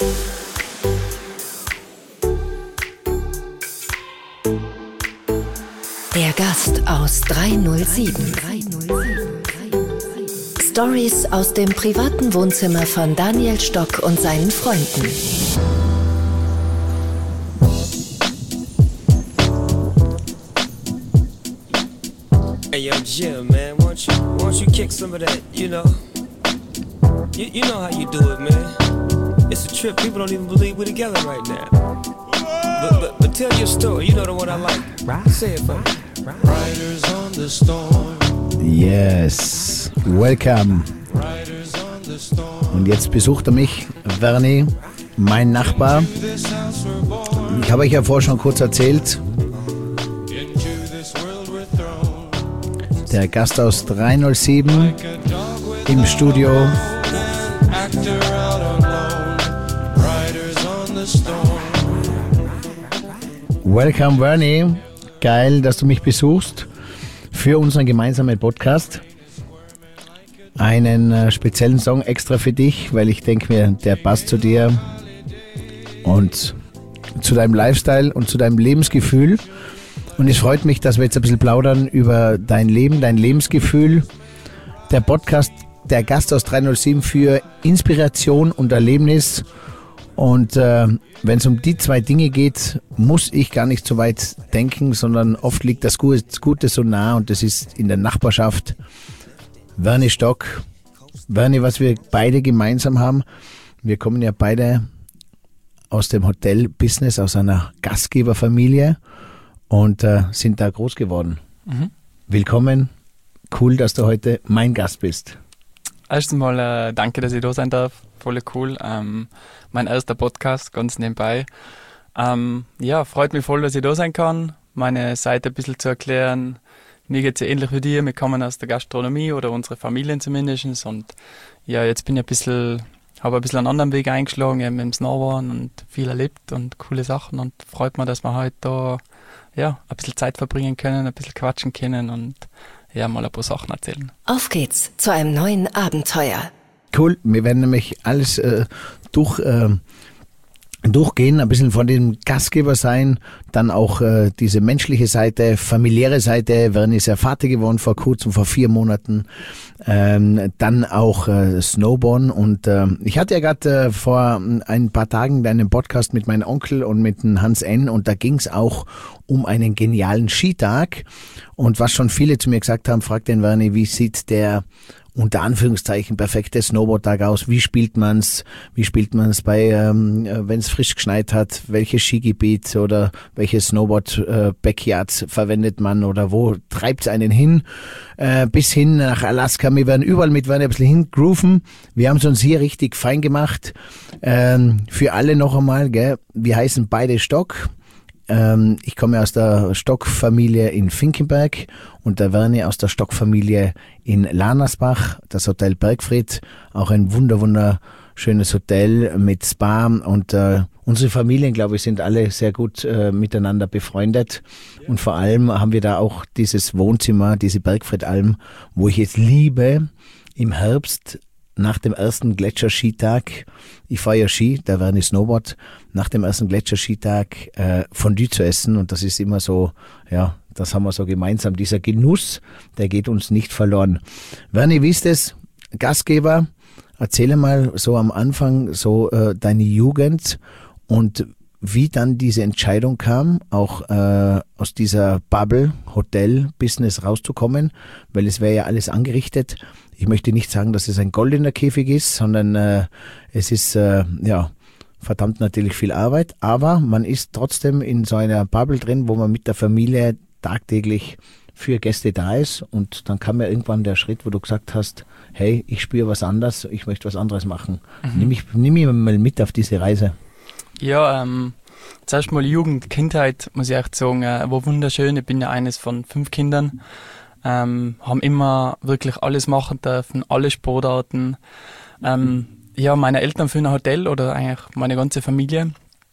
Der Gast aus 307. Stories aus dem privaten Wohnzimmer von Daniel Stock und seinen Freunden. Hey yo, Jim, man, why don't you kick some of that, you know? You know how you do it, man. It's a trip. People don't even believe we're together right now. But tell your story. You know the one I like. Say it for me. Riders on the storm. Yes, welcome. Und jetzt besucht er mich, Verni, mein Nachbar. Ich habe euch ja vorher schon kurz erzählt. Der Gast aus 307 im Studio. Welcome, Verni. Geil, dass du mich besuchst für unseren gemeinsamen Podcast. Einen speziellen Song extra für dich, weil ich denke mir, der passt zu dir und zu deinem Lifestyle und zu deinem Lebensgefühl. Und es freut mich, dass wir jetzt ein bisschen plaudern über dein Leben, dein Lebensgefühl. Der Podcast, der Gast aus 307 für Inspiration und Erlebnis. Und wenn es um die zwei Dinge geht, muss ich gar nicht so weit denken, sondern oft liegt das Gute so nah und das ist in der Nachbarschaft. Verni Stock. Verni, was wir beide gemeinsam haben, wir kommen ja beide aus dem Hotel-Business, aus einer Gastgeberfamilie und sind da groß geworden. Mhm. Willkommen, cool, dass du heute mein Gast bist. Erstens mal danke, dass ich da sein darf, voll cool. Mein erster Podcast, ganz nebenbei. Ja, freut mich voll, dass ich da sein kann, meine Seite ein bisschen zu erklären. Mir geht es ja ähnlich wie dir, wir kommen aus der Gastronomie oder unsere Familien zumindest und ja, jetzt bin ich habe ein bisschen einen anderen Weg eingeschlagen, eben im Snowboarden und viel erlebt und coole Sachen und freut mich, dass wir heute da ja, ein bisschen Zeit verbringen können, ein bisschen quatschen können und ja, mal ein paar Sachen erzählen. Auf geht's zu einem neuen Abenteuer. Cool, wir werden nämlich alles durchgehen, ein bisschen von dem Gastgeber sein, dann auch diese menschliche Seite, familiäre Seite. Verni ist ja Vater geworden vor kurzem, vor 4 Monaten. Dann auch Snowboarden und ich hatte ja gerade vor ein paar Tagen einen Podcast mit meinem Onkel und mit dem Hans N. und da ging es auch um einen genialen Skitag und was schon viele zu mir gesagt haben, fragt den Verni, wie sieht der unter Anführungszeichen perfekte Snowboardtag aus. Wie spielt man's bei, wenn es frisch geschneit hat? Welches Skigebiet oder welche Snowboard-Backyards verwendet man oder wo treibt's einen hin? Bis hin nach Alaska. Wir werden überall mit ein bisschen hingrooven. Wir haben es uns hier richtig fein gemacht. Für alle noch einmal, gell? Wir heißen beide Stock. Ich komme aus der Stock-Familie in Finkenberg und der Verni aus der Stock-Familie in Lanersbach, das Hotel Bergfried, auch ein wunderschönes Hotel mit Spa und unsere Familien, glaube ich, sind alle sehr gut miteinander befreundet und vor allem haben wir da auch dieses Wohnzimmer, diese Bergfriedalm, wo ich jetzt liebe, im Herbst nach dem ersten Gletscherskitag, ich fahre ja Ski, der Verni Snowboard, nach dem ersten Gletscherskitag Fondue zu essen und das ist immer so, ja, das haben wir so gemeinsam, dieser Genuss, der geht uns nicht verloren. Verni, wie ist es, Gastgeber, erzähle mal so am Anfang so deine Jugend und wie dann diese Entscheidung kam, auch aus dieser Bubble, Hotel-Business rauszukommen, weil es wäre ja alles angerichtet. Ich möchte nicht sagen, dass es ein goldener Käfig ist, sondern es ist verdammt natürlich viel Arbeit, aber man ist trotzdem in so einer Bubble drin, wo man mit der Familie tagtäglich für Gäste da ist und dann kam ja irgendwann der Schritt, wo du gesagt hast, hey, ich spüre was anderes, ich möchte was anderes machen. Mhm. Nimm mich mal mit auf diese Reise. Ja, zuerst mal Jugend, Kindheit, muss ich echt sagen, war wunderschön. Ich bin ja eines von 5 Kindern. Haben immer wirklich alles machen dürfen, alle Sportarten. Ja, meine Eltern führen ein Hotel oder eigentlich meine ganze Familie.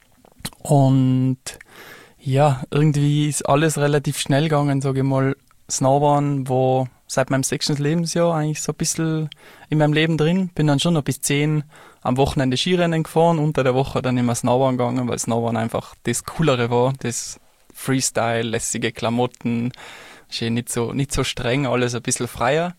Und ja, irgendwie ist alles relativ schnell gegangen, sage ich mal. Snowboarden, wo seit meinem 6. Lebensjahr eigentlich so ein bisschen in meinem Leben drin. Bin dann schon noch bis 10 am Wochenende Skirennen gefahren, unter der Woche dann immer Snowboard gegangen, weil Snowboard einfach das Coolere war, das Freestyle, lässige Klamotten, schön nicht so streng, alles ein bisschen freier.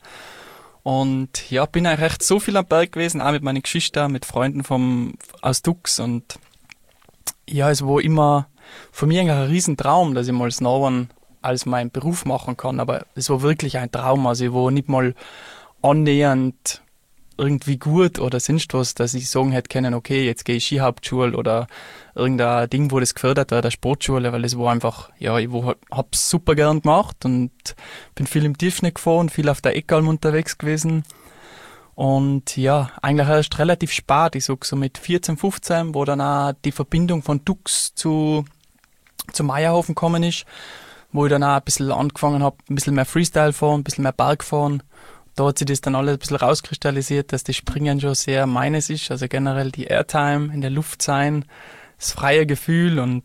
Und ja, bin eigentlich recht so viel am Berg gewesen, auch mit meinen Geschwistern, mit Freunden aus Dux. Und ja, es war immer für mich eigentlich ein Riesentraum, dass ich mal Snowboard als meinen Beruf machen kann. Aber es war wirklich ein Traum. Also ich war nicht mal annähernd irgendwie gut oder sonst was, dass ich sagen hätte können, okay, jetzt gehe ich Skihauptschule oder irgendein Ding, wo das gefördert wird, der Sportschule, weil es war einfach, ja, ich hab's super gern gemacht und bin viel im Tiefschnee gefahren, viel auf der Eckalm unterwegs gewesen und ja, eigentlich erst relativ spät, ich sag so mit 14, 15, wo dann auch die Verbindung von Dux zu Meierhofen gekommen ist, wo ich dann auch ein bisschen angefangen habe, ein bisschen mehr Freestyle fahren, ein bisschen mehr Berg fahren. Da hat sich das dann alles ein bisschen rauskristallisiert, dass das Springen schon sehr meines ist, also generell die Airtime, in der Luft sein, das freie Gefühl und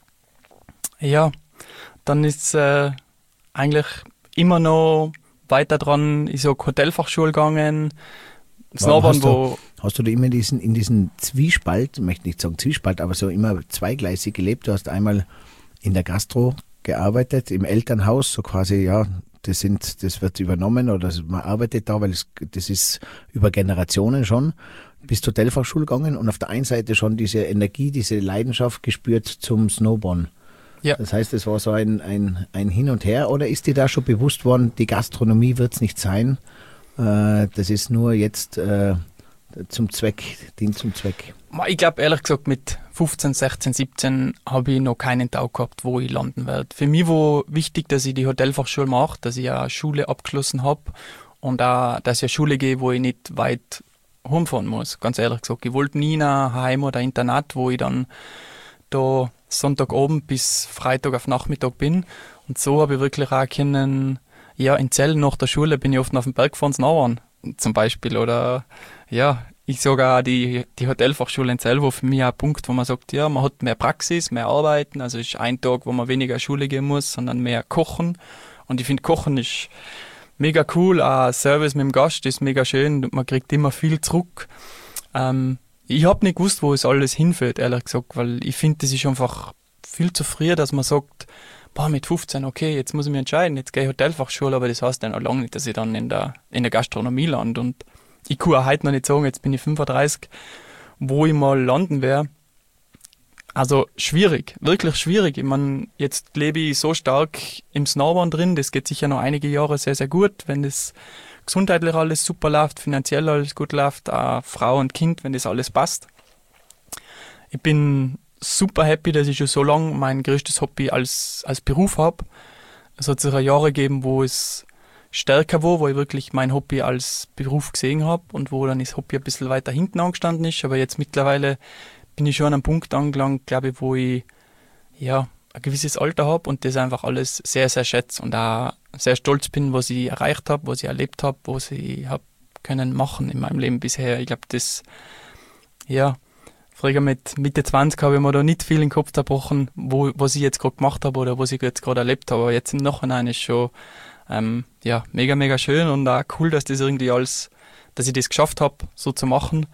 ja, dann ist eigentlich immer noch weiter dran, ich sag Hotelfachschule gegangen, Snowboard, hast du da immer in diesen Zwiespalt, ich möchte nicht sagen Zwiespalt, aber so immer zweigleisig gelebt? Du hast einmal in der Gastro gearbeitet, im Elternhaus, so quasi, ja, das wird übernommen oder man arbeitet da, weil das ist über Generationen schon. Bist Hotelfachschule gegangen und auf der einen Seite schon diese Energie, diese Leidenschaft gespürt zum Snowboarden. Ja. Das heißt, es war so ein Hin und Her, oder ist dir da schon bewusst worden, die Gastronomie wird es nicht sein, das ist nur jetzt dient zum Zweck? Ich glaube, ehrlich gesagt, mit 15, 16, 17 habe ich noch keinen Tag gehabt, wo ich landen werde. Für mich war wichtig, dass ich die Hotelfachschule mache, dass ich eine Schule abgeschlossen habe und auch, dass ich eine Schule gehe, wo ich nicht weit rumfahren muss. Ganz ehrlich gesagt, ich wollte nie nach Heim oder Internat, wo ich dann da Sonntagabend bis Freitag auf Nachmittag bin. Und so habe ich wirklich auch können, ja, in Zell nach der Schule bin ich oft auf den Berg gefahren, Snowboarden zum Beispiel. Oder ja, ich sage auch die Hotelfachschule in Zell war für mich auch ein Punkt, wo man sagt, ja, man hat mehr Praxis, mehr Arbeiten. Also es ist ein Tag, wo man weniger Schule gehen muss, sondern mehr kochen. Und ich finde, Kochen ist mega cool. Auch Service mit dem Gast ist mega schön. Man kriegt immer viel zurück. Ich habe nicht gewusst, wo es alles hinführt, ehrlich gesagt, weil ich finde, das ist einfach viel zu früh, dass man sagt, mit 15, okay, jetzt muss ich mich entscheiden, jetzt gehe ich Hotelfachschule, aber das heißt dann auch lange nicht, dass ich dann in der Gastronomie lande. Und ich kann auch heute noch nicht sagen, jetzt bin ich 35, wo ich mal landen werde. Also schwierig, wirklich schwierig. Ich meine, jetzt lebe ich so stark im Snowboard drin, das geht sicher noch einige Jahre sehr, sehr gut, wenn das gesundheitlich alles super läuft, finanziell alles gut läuft, auch Frau und Kind, wenn das alles passt. Ich bin super happy, dass ich schon so lange mein größtes Hobby als Beruf habe. Es hat sich Jahre gegeben, wo es stärker war, wo ich wirklich mein Hobby als Beruf gesehen habe und wo dann das Hobby ein bisschen weiter hinten angestanden ist. Aber jetzt mittlerweile bin ich schon an einem Punkt angelangt, glaube ich, wo ich ja ein gewisses Alter habe und das einfach alles sehr, sehr schätze und auch sehr stolz bin, was ich erreicht habe, was ich erlebt habe, was ich habe können machen in meinem Leben bisher. Ich glaube, das, ja, früher mit Mitte 20 habe ich mir da nicht viel in den Kopf zerbrochen, was ich jetzt gerade gemacht habe oder was ich jetzt gerade erlebt habe. Aber jetzt im Nachhinein ist schon ja, mega, mega schön und auch cool, dass das irgendwie alles, dass ich das geschafft habe, so zu machen.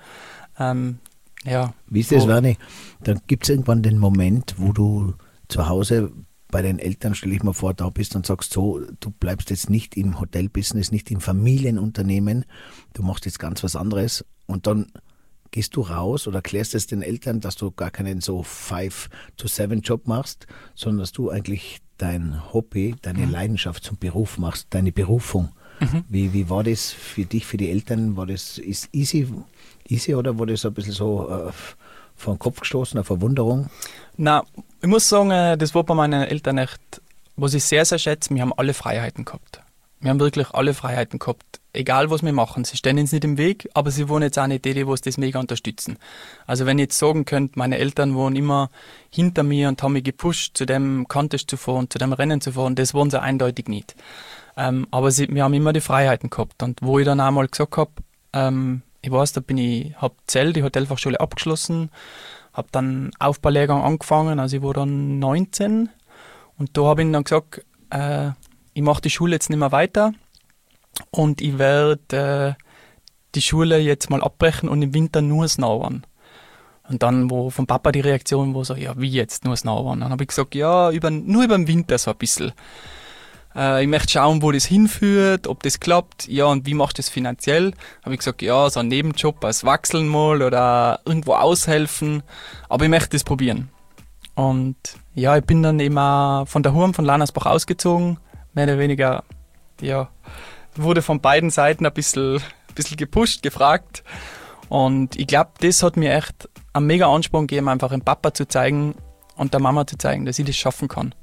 Ja. Wie ist das, Werni? Dann gibt es irgendwann den Moment, wo du zu Hause bei den Eltern, stelle ich mir vor, da bist und sagst so, du bleibst jetzt nicht im Hotelbusiness, nicht im Familienunternehmen, du machst jetzt ganz was anderes und dann gehst du raus oder erklärst es den Eltern, dass du gar keinen so 5-to-7 Job machst, sondern dass du eigentlich dein Hobby, deine Leidenschaft zum Beruf machst, deine Berufung. Wie war das für dich, für die Eltern? War das easy oder war das ein bisschen so vor den Kopf gestoßen, eine Verwunderung? Na, ich muss sagen, das war bei meinen Eltern echt, was ich sehr, sehr schätze, wir haben alle Freiheiten gehabt. Wir haben wirklich alle Freiheiten gehabt, egal was wir machen. Sie stehen uns nicht im Weg, aber sie waren jetzt auch nicht die das mega unterstützen. Also wenn ich jetzt sagen könnte, meine Eltern waren immer hinter mir und haben mich gepusht, zu dem Contest zu fahren, zu dem Rennen zu fahren, das waren sie eindeutig nicht. Aber wir haben immer die Freiheiten gehabt. Und wo ich dann einmal gesagt habe, ich weiß, habe Zell, die Hotelfachschule abgeschlossen, habe dann Aufbaulehrgang angefangen, also ich war dann 19 und da habe ich dann gesagt, ich mache die Schule jetzt nicht mehr weiter und ich werde die Schule jetzt mal abbrechen und im Winter nur Snowboarden. Und dann, wo vom Papa die Reaktion war so, ja, wie jetzt nur Snowboarden? Dann habe ich gesagt, ja, nur über den Winter so ein bisschen. Ich möchte schauen, wo das hinführt, ob das klappt, ja, und wie machst du das finanziell? Habe ich gesagt, ja, so ein Nebenjob als Wachseln mal oder irgendwo aushelfen, aber ich möchte das probieren. Und ja, ich bin dann eben auch von daheim, von Lannersbach ausgezogen, mehr oder weniger, ja, wurde von beiden Seiten ein bisschen gepusht, gefragt. Und ich glaube, das hat mir echt einen mega Ansporn gegeben, einfach dem Papa zu zeigen und der Mama zu zeigen, dass ich das schaffen kann.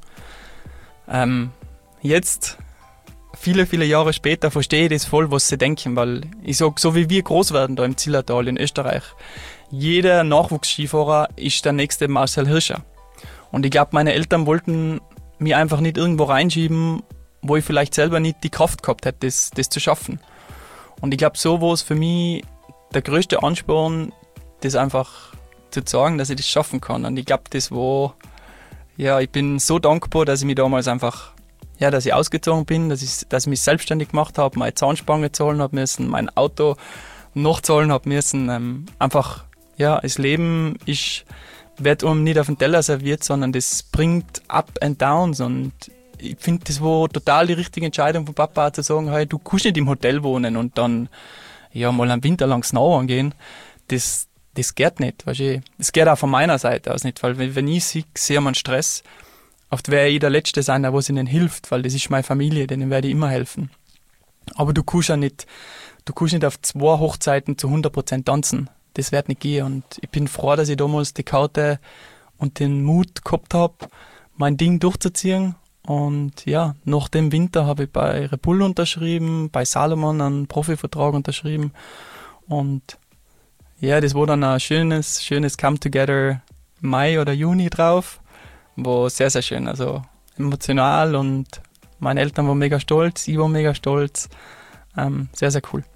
Jetzt, viele, viele Jahre später, verstehe ich das voll, was sie denken, weil ich sage, so wie wir groß werden da im Zillertal in Österreich, jeder Nachwuchsskifahrer ist der nächste Marcel Hirscher. Und ich glaube, meine Eltern wollten mich einfach nicht irgendwo reinschieben, wo ich vielleicht selber nicht die Kraft gehabt hätte, das zu schaffen. Und ich glaube, so war es für mich der größte Ansporn, das einfach zu zeigen, dass ich das schaffen kann. Und ich glaube, das war, ja, ich bin so dankbar, dass ich mich damals einfach, ja, dass ich ausgezogen bin, dass ich mich selbstständig gemacht habe, meine Zahnspange zahlen habe müssen, mein Auto noch zahlen habe müssen. Einfach, ja, das Leben wird einem nicht auf den Teller serviert, sondern das bringt Up and Downs. Und ich finde, das war total die richtige Entscheidung von Papa, zu sagen, hey, du kannst nicht im Hotel wohnen und dann ja mal einen Winter lang Snowboarden gehen. Das geht nicht, weißt du. Das geht auch von meiner Seite aus nicht, weil wenn ich sehe man Stress. Oft werde ich der Letzte sein, der was ihnen hilft, weil das ist meine Familie, denen werde ich immer helfen. Aber du kannst nicht auf 2 Hochzeiten zu 100% tanzen. Das wird nicht gehen. Und ich bin froh, dass ich damals die Karte und den Mut gehabt habe, mein Ding durchzuziehen. Und ja, nach dem Winter habe ich bei Red Bull unterschrieben, bei Salomon einen Profivertrag unterschrieben. Und ja, das war dann ein schönes Come-Together Mai oder Juni drauf. War sehr, sehr schön, also emotional, und meine Eltern waren mega stolz, ich war mega stolz. Sehr, sehr cool.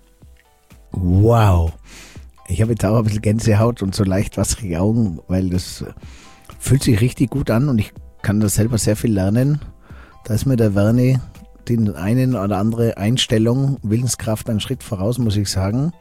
Wow. Ich habe jetzt auch ein bisschen Gänsehaut und so leicht wasserige Augen, weil das fühlt sich richtig gut an und ich kann da selber sehr viel lernen. Da ist mir der Werni die eine oder andere Einstellung, Willenskraft einen Schritt voraus, muss ich sagen.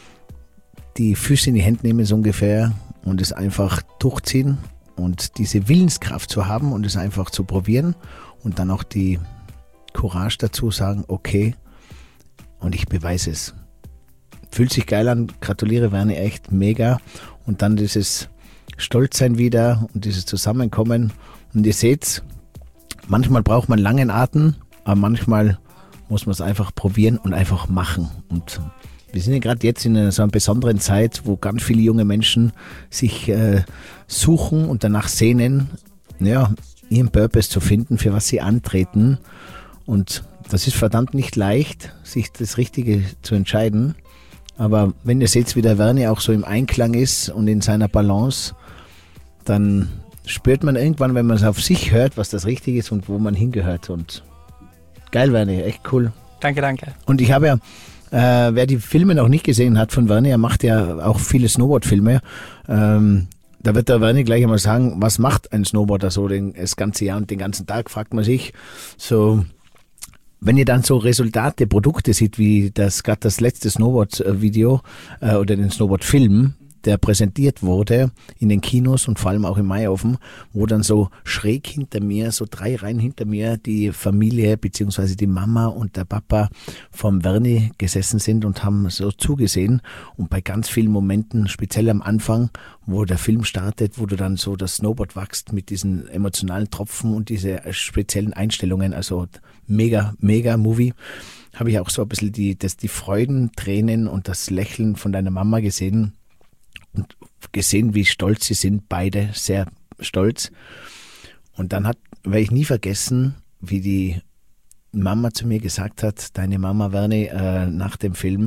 Die Füße in die Hände nehmen so ungefähr und es einfach durchziehen. Und diese Willenskraft zu haben und es einfach zu probieren und dann auch die Courage dazu sagen, okay, und ich beweise es. Fühlt sich geil an, gratuliere Werni, echt mega. Und dann dieses Stolzsein wieder und dieses Zusammenkommen. Und ihr seht, manchmal braucht man langen Atem, aber manchmal muss man es einfach probieren und einfach machen. Und wir sind ja gerade jetzt in so einer besonderen Zeit, wo ganz viele junge Menschen sich suchen und danach sehnen, ja, ihren Purpose zu finden, für was sie antreten. Und das ist verdammt nicht leicht, sich das Richtige zu entscheiden. Aber wenn ihr seht, wie der Werni auch so im Einklang ist und in seiner Balance, dann spürt man irgendwann, wenn man es auf sich hört, was das Richtige ist und wo man hingehört. Und geil, Werni, echt cool. Danke. Und ich habe ja, wer die Filme noch nicht gesehen hat von Werni, er macht ja auch viele Snowboard-Filme. Da wird der Werni gleich einmal sagen, was macht ein Snowboarder so das ganze Jahr und den ganzen Tag, fragt man sich. So, wenn ihr dann so Resultate, Produkte seht, wie gerade das letzte Snowboard-Video oder den Snowboard-Film, der präsentiert wurde in den Kinos und vor allem auch im Maihaufen, wo dann so schräg hinter mir, so 3 Reihen hinter mir, die Familie beziehungsweise die Mama und der Papa vom Werni gesessen sind und haben so zugesehen. Und bei ganz vielen Momenten, speziell am Anfang, wo der Film startet, wo du dann so das Snowboard wachst mit diesen emotionalen Tropfen und diese speziellen Einstellungen, also mega, mega Movie, habe ich auch so ein bisschen die Freudentränen und das Lächeln von deiner Mama gesehen. Und gesehen, wie stolz sie sind, beide sehr stolz. Und dann werde ich nie vergessen, wie die Mama zu mir gesagt hat, deine Mama Werni, nach dem Film,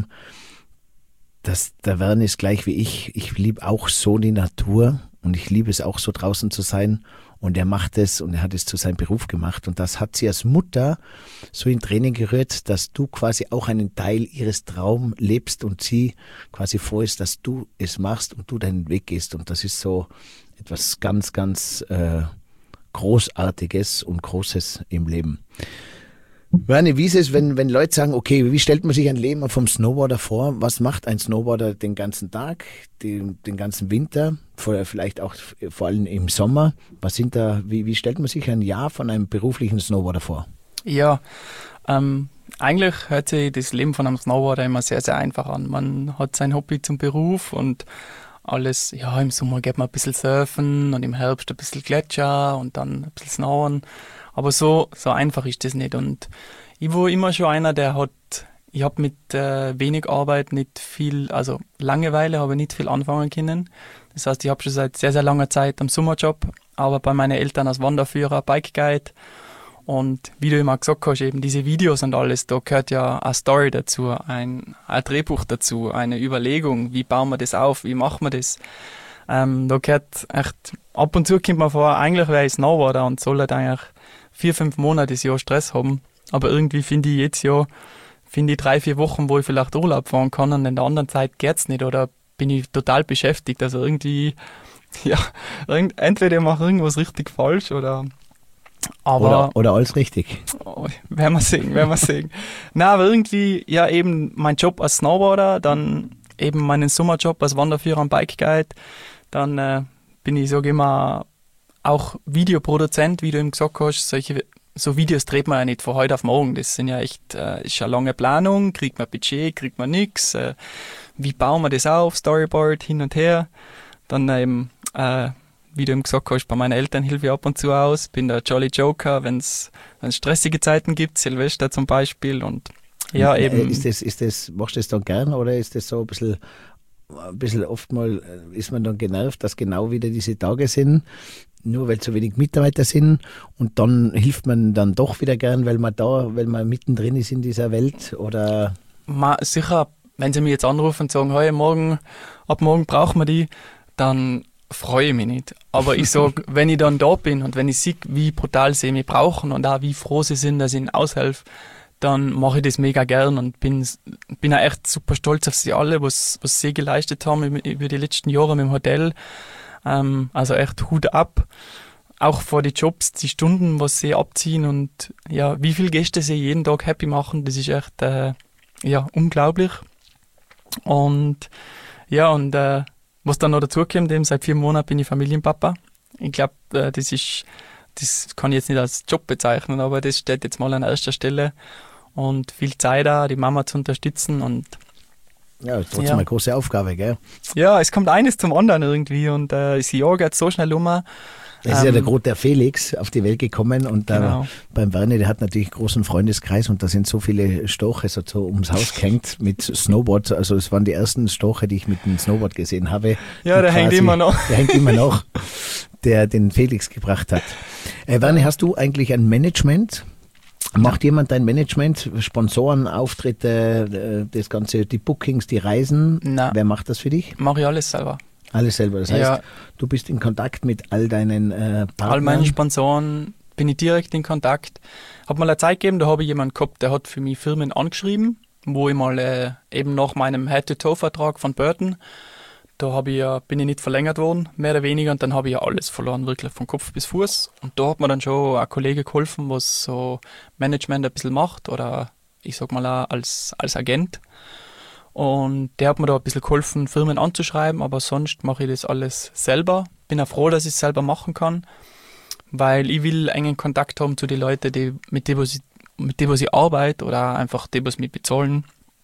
dass der Werni ist gleich wie ich liebe auch so die Natur und ich liebe es auch so draußen zu sein. Und er macht es und er hat es zu seinem Beruf gemacht. Und das hat sie als Mutter so in Tränen gerührt, dass du quasi auch einen Teil ihres Traums lebst und sie quasi froh ist, dass du es machst und du deinen Weg gehst. Und das ist so etwas ganz, ganz Großartiges und Großes im Leben. Werni, wie ist es, wenn Leute sagen, okay, wie stellt man sich ein Leben vom Snowboarder vor? Was macht ein Snowboarder den ganzen Tag, den ganzen Winter, vielleicht auch vor allem im Sommer? Wie stellt man sich ein Jahr von einem beruflichen Snowboarder vor? Ja, eigentlich hört sich das Leben von einem Snowboarder immer sehr, sehr einfach an. Man hat sein Hobby zum Beruf und alles, ja, im Sommer geht man ein bisschen surfen und im Herbst ein bisschen Gletscher und dann ein bisschen snowern. Aber so einfach ist das nicht. Und ich war immer schon einer, ich habe mit wenig Arbeit nicht viel, also Langeweile habe ich nicht viel anfangen können. Das heißt, ich habe schon seit sehr, sehr langer Zeit einen Sommerjob, aber bei meinen Eltern als Wanderführer, Bike Guide. Und wie du immer gesagt hast, eben diese Videos und alles, da gehört ja eine Story dazu, ein Drehbuch dazu, eine Überlegung, wie bauen wir das auf, wie machen wir das. Da gehört echt, ab und zu kommt man vor, eigentlich wäre ich Snowboarder und soll halt eigentlich 4-5 Monate das Jahr Stress haben. Aber irgendwie finde ich jetzt ja, 3-4 Wochen, wo ich vielleicht Urlaub fahren kann und in der anderen Zeit geht's nicht oder bin ich total beschäftigt. Also irgendwie, ja, entweder ich mache irgendwas richtig falsch oder alles richtig. Werden wir sehen. Nein, aber irgendwie, ja, eben mein Job als Snowboarder, dann eben meinen Sommerjob als Wanderführer und Bike Guide, dann bin ich, sage ich mal, auch Videoproduzent, wie du eben gesagt hast. So Videos dreht man ja nicht von heute auf morgen. Das sind ja echt, ist eine lange Planung, kriegt man Budget, kriegt man nichts. Wie bauen wir das auf? Storyboard, hin und her. Dann eben, wie du eben gesagt hast, bei meinen Eltern hilfe ich ab und zu aus. Bin der Jolly Joker, wenn es stressige Zeiten gibt, Silvester zum Beispiel. Und ja, eben. Machst du das dann gern oder ist das so ein bisschen oftmals ist man dann genervt, dass genau wieder diese Tage sind, nur weil zu wenig Mitarbeiter sind und dann hilft man dann doch wieder gern, weil man mittendrin ist in dieser Welt oder? Sicher, wenn sie mich jetzt anrufen und sagen, hey, ab morgen brauchen wir die, dann freue ich mich nicht. Aber ich sage, wenn ich dann da bin und wenn ich sehe, wie brutal sie mich brauchen und auch wie froh sie sind, dass ich ihnen aushelfe, dann mache ich das mega gern und bin auch echt super stolz auf sie alle, was sie geleistet haben über die letzten Jahre mit dem Hotel. Also echt Hut ab. Auch vor die Jobs, die Stunden, was sie abziehen und ja, wie viele Gäste sie jeden Tag happy machen, das ist echt unglaublich. Und ja, und was dann noch dazu kommt, eben seit 4 Monaten bin ich Familienpapa. Ich glaube, das kann ich jetzt nicht als Job bezeichnen, aber das steht jetzt mal an erster Stelle. Und viel Zeit da, die Mama zu unterstützen und ja, ist trotzdem eine große Aufgabe, gell? Ja, es kommt eines zum anderen irgendwie und das Jahr geht so schnell um. Es ist ja der Felix auf die Welt gekommen und genau. Beim Werni, der hat natürlich einen großen Freundeskreis und da sind so viele Storche so ums Haus gehängt mit Snowboard. Also es waren die ersten Storche, die ich mit dem Snowboard gesehen habe. Ja, der hängt immer noch. Der hängt immer noch, der den Felix gebracht hat. Werni, hast du eigentlich ein Management? Macht jemand dein Management, Sponsoren, Auftritte, das Ganze, die Bookings, die Reisen? Nein. Wer macht das für dich? Mache ich alles selber. Alles selber, das heißt, du bist in Kontakt mit all deinen Partnern? All meinen Sponsoren bin ich direkt in Kontakt. Hat mal eine Zeit gegeben, da habe ich jemanden gehabt, der hat für mich Firmen angeschrieben, wo ich mal eben nach meinem Head-to-Toe-Vertrag von Burton, da bin ich nicht verlängert worden, mehr oder weniger, und dann habe ich ja alles verloren, wirklich von Kopf bis Fuß. Und da hat mir dann schon ein Kollege geholfen, was so Management ein bisschen macht oder ich sag mal auch als Agent. Und der hat mir da ein bisschen geholfen, Firmen anzuschreiben, aber sonst mache ich das alles selber. Bin auch froh, dass ich es selber machen kann, weil ich will engen Kontakt haben zu den Leuten, mit denen ich arbeite oder einfach die, was mich bezahlen.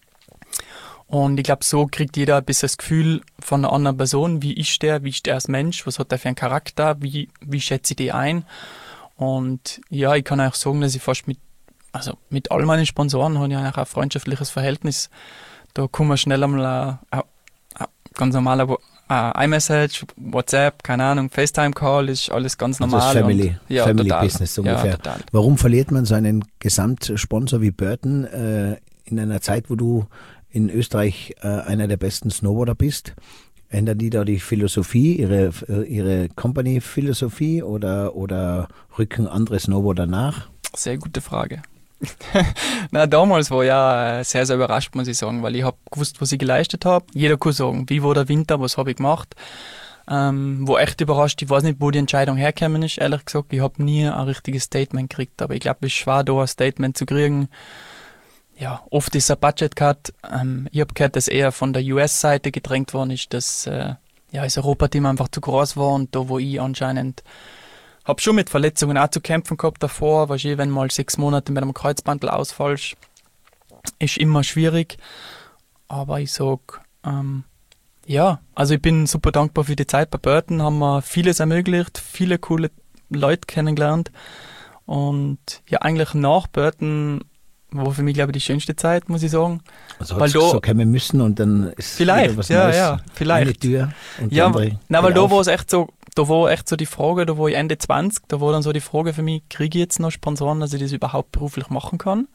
Und ich glaube, so kriegt jeder ein bisschen das Gefühl von einer anderen Person, wie ist der als Mensch, was hat der für einen Charakter, wie schätze ich die ein. Und ja, ich kann auch sagen, dass ich fast mit all meinen Sponsoren habe ich eigentlich ein freundschaftliches Verhältnis. Da kann man schnell einmal ganz normaler iMessage, WhatsApp, keine Ahnung, FaceTime-Call, ist alles ganz normal. Also das Family, und, Family total. Business ungefähr. Ja, total. Warum verliert man so einen Gesamtsponsor wie Burton in einer Zeit, wo du in Österreich einer der besten Snowboarder bist? Ändern die da die Philosophie, ihre Company-Philosophie oder rücken andere Snowboarder nach? Sehr gute Frage. Na, damals war ich sehr, sehr überrascht, muss ich sagen, weil ich habe gewusst, was ich geleistet habe. Jeder kann sagen, wie war der Winter, was habe ich gemacht. wo echt überrascht. Ich weiß nicht, wo die Entscheidung hergekommen ist, ehrlich gesagt. Ich habe nie ein richtiges Statement gekriegt, aber ich glaube, es ist schwer, da ein Statement zu kriegen. Ja, oft ist ein Budget Cut. Ich habe gehört, dass eher von der US-Seite gedrängt worden ist, dass das Europateam einfach zu groß war und da, wo ich anscheinend habe schon mit Verletzungen auch zu kämpfen gehabt davor, weil wenn mal 6 Monate mit einem Kreuzbandel ausfallst, ist immer schwierig. Aber ich sag, also ich bin super dankbar für die Zeit bei Burton, haben wir vieles ermöglicht, viele coole Leute kennengelernt und ja, eigentlich nach Burton war für mich, glaube ich, die schönste Zeit, muss ich sagen. Also weil so kommen müssen und dann ist vielleicht, was Neues. Vielleicht. Eine Tür und die ja, andere weil da war es echt so, da war echt so die Frage, da war ich Ende 20, da war dann so die Frage für mich, kriege ich jetzt noch Sponsoren, dass ich das überhaupt beruflich machen kann?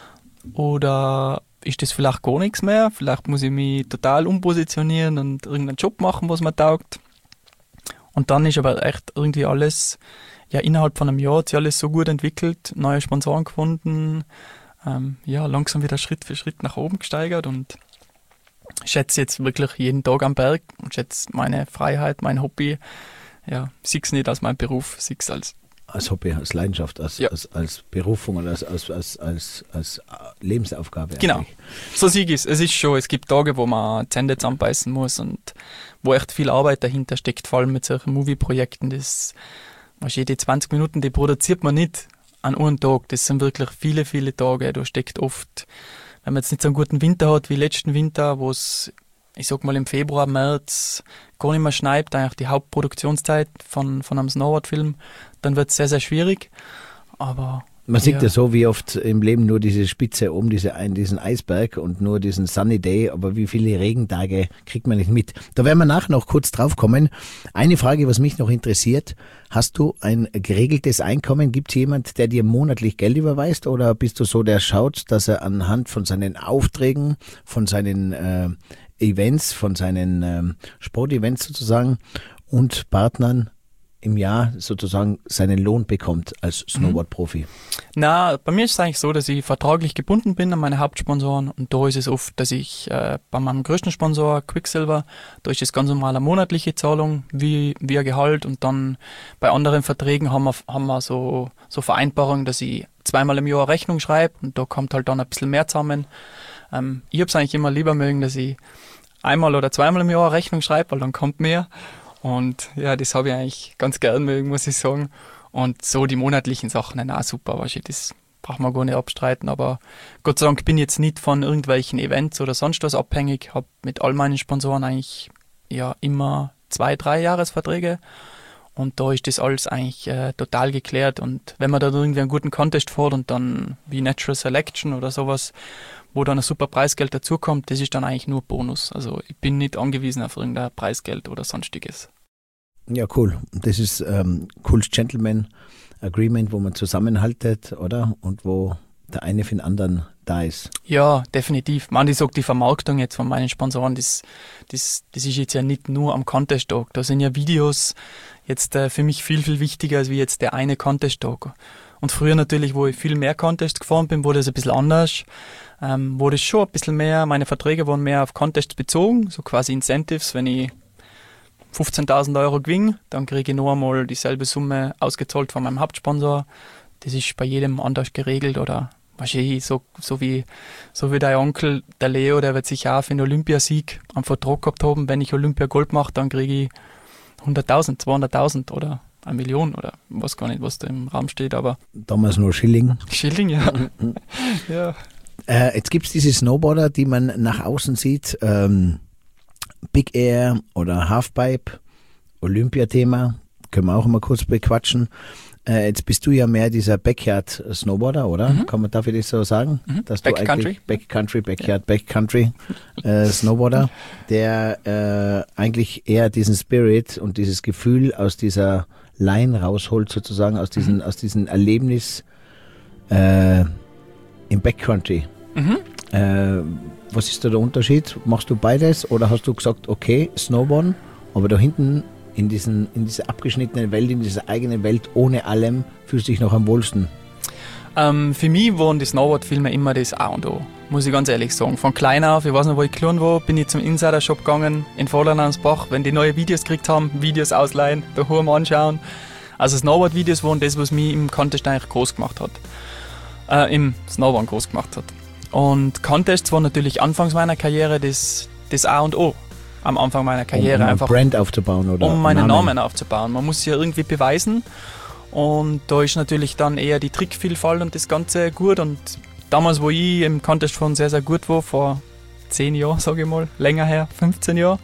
Oder ist das vielleicht gar nichts mehr? Vielleicht muss ich mich total umpositionieren und irgendeinen Job machen, was mir taugt. Und dann ist aber echt irgendwie alles, ja, innerhalb von einem Jahr hat sich alles so gut entwickelt, neue Sponsoren gefunden, langsam wieder Schritt für Schritt nach oben gesteigert und schätze jetzt wirklich jeden Tag am Berg und schätze meine Freiheit, mein Hobby. Ja, sehe es nicht als mein Beruf, sehe es als Hobby, als Leidenschaft, als Berufung oder als Lebensaufgabe. Genau, eigentlich. So sehe ich es. Es ist schon, es gibt Tage, wo man Zähne zusammenbeißen muss und wo echt viel Arbeit dahinter steckt, vor allem mit solchen Movie-Projekten. Das, die 20 Minuten, die produziert man nicht an einem Tag. Das sind wirklich viele, viele Tage. Da steckt oft, wenn man jetzt nicht so einen guten Winter hat wie letzten Winter, wo es, ich sag mal im Februar, März gar nicht mehr schneit, eigentlich die Hauptproduktionszeit von einem Snowboard-Film, dann wird es sehr, sehr schwierig. Aber man sieht ja so, wie oft im Leben nur diese Spitze oben, diesen Eisberg und nur diesen Sunny Day, aber wie viele Regentage kriegt man nicht mit. Da werden wir nachher noch kurz drauf kommen. Eine Frage, was mich noch interessiert, hast du ein geregeltes Einkommen? Gibt es jemand, der dir monatlich Geld überweist oder bist du so, der schaut, dass er anhand von seinen Aufträgen, von seinen Events, von seinen Sportevents sozusagen und Partnern im Jahr sozusagen seinen Lohn bekommt als Snowboard-Profi? Na, bei mir ist es eigentlich so, dass ich vertraglich gebunden bin an meine Hauptsponsoren und da ist es oft, dass ich bei meinem größten Sponsor Quicksilver, da ist es ganz normal eine monatliche Zahlung wie ein Gehalt und dann bei anderen Verträgen haben wir so Vereinbarungen, dass ich 2-mal im Jahr eine Rechnung schreibe und da kommt halt dann ein bisschen mehr zusammen. Ich habe es eigentlich immer lieber mögen, dass ich 1- oder 2-mal im Jahr eine Rechnung schreibe, weil dann kommt mehr. Und ja, das habe ich eigentlich ganz gern mögen, muss ich sagen. Und so die monatlichen Sachen sind auch super, das braucht man gar nicht abstreiten. Aber Gott sei Dank bin ich jetzt nicht von irgendwelchen Events oder sonst was abhängig. Habe mit all meinen Sponsoren eigentlich ja immer 2-3 Jahresverträge. Und da ist das alles eigentlich total geklärt. Und wenn man da irgendwie einen guten Contest fährt und dann wie Natural Selection oder sowas, wo dann ein super Preisgeld dazukommt, das ist dann eigentlich nur Bonus. Also ich bin nicht angewiesen auf irgendein Preisgeld oder sonstiges. Ja, cool. Das ist cooles Gentleman Agreement, wo man zusammenhaltet, oder? Und wo der eine für den anderen da ist. Ja, definitiv. Ich sage, die Vermarktung jetzt von meinen Sponsoren, das ist jetzt ja nicht nur am Contest-Tag. Da sind ja Videos jetzt für mich viel, viel wichtiger als wie jetzt der eine Contest-Tag. Und früher natürlich, wo ich viel mehr Contest gefahren bin, wurde das ein bisschen anders. Wurde es schon ein bisschen mehr, meine Verträge waren mehr auf Contests bezogen, so quasi Incentives. Wenn ich 15.000 € gewinne, dann kriege ich noch einmal dieselbe Summe ausgezahlt von meinem Hauptsponsor. Das ist bei jedem anders geregelt oder wahrscheinlich so wie dein Onkel, der Leo, der wird sich auch für einen Olympiasieg am Vertrag gehabt haben. Wenn ich Olympia Gold mache, dann kriege ich 100.000, 200.000 oder 1 Million oder ich weiß gar nicht, was da im Raum steht, aber... Damals nur Schilling. Schilling, ja. Ja. Jetzt gibt es diese Snowboarder, die man nach außen sieht, Big Air oder Halfpipe, Olympiathema, können wir auch mal kurz bequatschen. Jetzt bist du ja mehr dieser Backyard-Snowboarder, oder? Kann man dafür das so sagen? Dass du eigentlich Backcountry Snowboarder, der eigentlich eher diesen Spirit und dieses Gefühl aus dieser Line rausholt, sozusagen, aus diesem Erlebnis im Backcountry. Was ist da der Unterschied? Machst du beides oder hast du gesagt, okay, Snowboarden, aber da hinten in dieser abgeschnittenen Welt, in dieser eigenen Welt, ohne allem, fühlst du dich noch am wohlsten? Für mich waren die Snowboard-Filme immer das A und O, muss ich ganz ehrlich sagen. Von klein auf, ich weiß noch, wo ich klein war, bin ich zum Insider-Shop gegangen in Vorderlandsbach, wenn die neue Videos gekriegt haben, Videos ausleihen, daheim anschauen. Also Snowboard-Videos waren das, was mich im Contest eigentlich groß gemacht hat. Im Snowboard groß gemacht hat. Und Contests waren natürlich anfangs meiner Karriere das A und O. Am Anfang meiner Karriere um einfach. Brand aufzubauen oder um meinen Namen aufzubauen. Man muss sich ja irgendwie beweisen. Und da ist natürlich dann eher die Trickvielfalt und das Ganze gut. Und damals, wo ich im Contest schon sehr, sehr gut war, vor 10 Jahren, sage ich mal, länger her, 15 Jahre,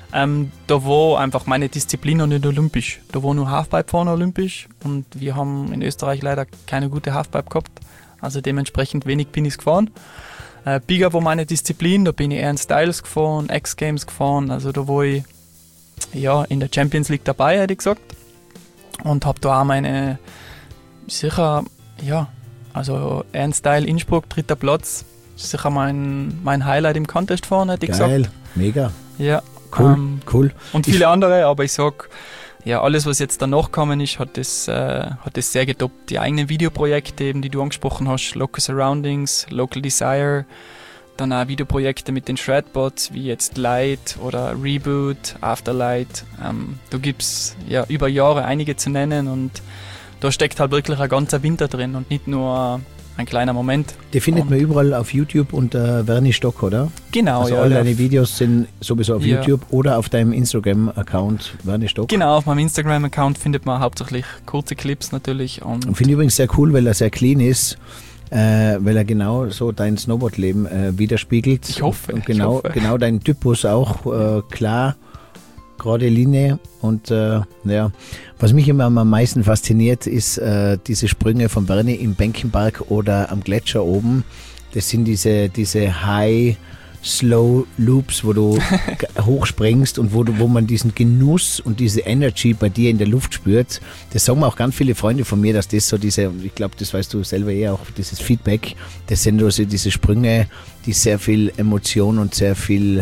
da war einfach meine Disziplin noch nicht olympisch. Da war nur Halfpipe fahren olympisch und wir haben in Österreich leider keine gute Halfpipe gehabt. Also dementsprechend wenig bin ich gefahren. Big Up war meine Disziplin, da bin ich eher in Styles gefahren, X-Games gefahren, also da war ich ja, in der Champions League dabei, hätte ich gesagt. Und habe da auch meine, sicher, ja, also Style Innsbruck, 3. Platz, sicher mein Highlight im Contest fahren, hätte ich gesagt. Geil, mega. Ja. Cool, cool. Und viele andere, aber ich sag, ja, alles, was jetzt danach gekommen ist, hat das sehr getoppt. Die eigenen Videoprojekte, eben, die du angesprochen hast, Local Surroundings, Local Desire, dann auch Videoprojekte mit den Shredbots, wie jetzt Light oder Reboot, Afterlight. Da gibt es ja über Jahre einige zu nennen und da steckt halt wirklich ein ganzer Winter drin und nicht nur ein kleiner Moment. Die findet man überall auf YouTube unter Verni Stock, oder? Genau, also ja. All deine Videos sind sowieso auf YouTube oder auf deinem Instagram-Account Verni Stock. Genau, auf meinem Instagram-Account findet man hauptsächlich kurze Clips natürlich. Und finde ich übrigens sehr cool, weil er sehr clean ist, weil er genau so dein Snowboard-Leben widerspiegelt. Ich hoffe. Und genau dein Typus auch klar, gerade Linie. Und ja, was mich immer am meisten fasziniert, ist diese Sprünge von Bernie im Benkenberg oder am Gletscher oben. Das sind diese High Slow Loops, wo du hochspringst und wo man diesen Genuss und diese Energy bei dir in der Luft spürt. Das sagen mir auch ganz viele Freunde von mir, dass das so ich glaube, das weißt du selber auch, dieses Feedback, das sind also diese Sprünge, die sehr viel Emotion und sehr viel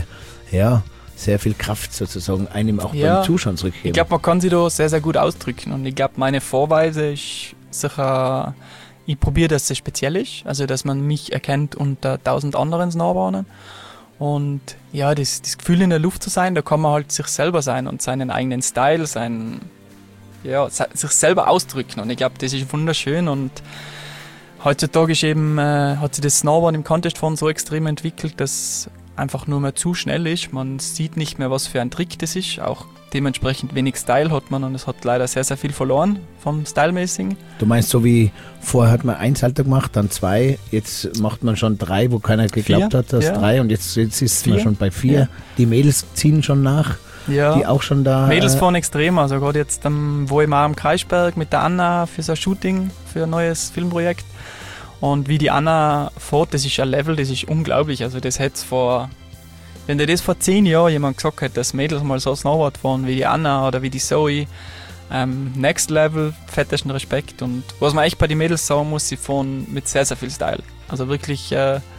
Kraft sozusagen einem auch beim Zuschauen zurückgeben. Ich glaube, man kann sich da sehr, sehr gut ausdrücken und ich glaube, meine Vorweise ist sicher, ich probiere, dass es speziell ist, also dass man mich erkennt unter 1000 anderen Snowboardern. Und ja, das Gefühl in der Luft zu sein, da kann man halt sich selber sein und seinen eigenen Style, sich selber ausdrücken. Und ich glaube, das ist wunderschön. Und heutzutage ist eben, hat sich das Snowboard im Contestfahren so extrem entwickelt, dass einfach nur mehr zu schnell ist. Man sieht nicht mehr, was für ein Trick das ist. Auch dementsprechend wenig Style hat man und es hat leider sehr, sehr viel verloren vom Stylemäßigen. Du meinst, so wie vorher hat man 1 Salto gemacht, dann 2, jetzt macht man schon 3, wo keiner geglaubt hat, dass 3 und jetzt ist man schon bei 4. Ja. Die Mädels ziehen schon nach, die auch schon da... Mädels fahren extrem, also gerade jetzt wo ich mal am Kreisberg mit der Anna für so ein Shooting, für ein neues Filmprojekt und wie die Anna fährt, das ist ein Level, das ist unglaublich, also das hätte es wenn dir das vor 10 Jahren jemand gesagt hätte, dass Mädels mal so Snowboard fahren wie die Anna oder wie die Zoe, Next Level, fettesten Respekt. Und was man echt bei den Mädels sagen muss, sie fahren mit sehr, sehr viel Style. Also wirklich,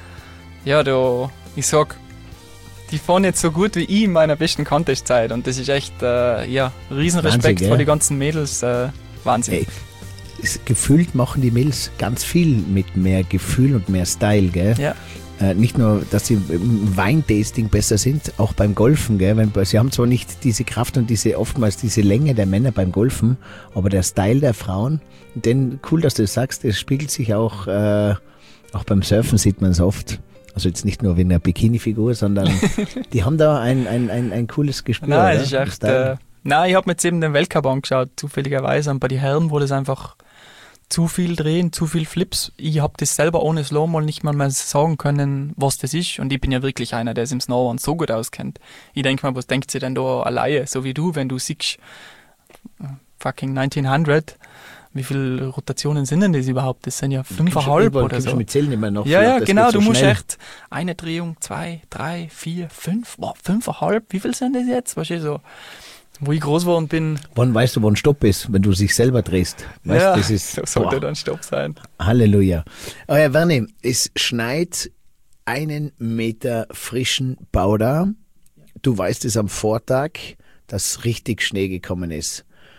ich sag, die fahren jetzt so gut wie ich in meiner besten Contest-Zeit. Und das ist echt, riesen Respekt vor die ganzen Mädels, Wahnsinn. Hey, gefühlt machen die Mädels ganz viel mit mehr Gefühl und mehr Style, gell? Ja. Nicht nur, dass sie im Weintasting besser sind, auch beim Golfen, gell? Sie haben zwar nicht diese Kraft und oftmals diese Länge der Männer beim Golfen, aber der Style der Frauen, denn cool, dass du das sagst, das spiegelt sich auch beim Surfen sieht man es oft. Also jetzt nicht nur wegen der Bikini-Figur, sondern die haben da ein cooles Gespür. Nein, es ist echt, ich habe mir jetzt eben den Weltcup angeschaut, zufälligerweise, und bei den Herren wurde es einfach zu viel drehen, zu viel Flips. Ich habe das selber ohne Slow mal nicht mal mehr sagen können, was das ist. Und ich bin ja wirklich einer, der es im Snowboard so gut auskennt. Ich denke mal, was denkt sie denn da alleine, so wie du, wenn du siehst, fucking 1900, wie viele Rotationen sind denn das überhaupt? Das sind ja 5,5 oder so. Mit Zählen immer noch. Ja, genau, du musst echt eine Drehung, 2, 3, 4, 5, 5,5, wie viel sind das jetzt? Weißt du, so, wo ich groß war und bin. Wann weißt du, wann Stopp ist, wenn du sich selber drehst? Weißt, ja, das ist, sollte dann Stopp sein. Halleluja. Verni, es schneit 1 Meter frischen Bau da. Du weißt es am Vortag, dass richtig Schnee gekommen ist.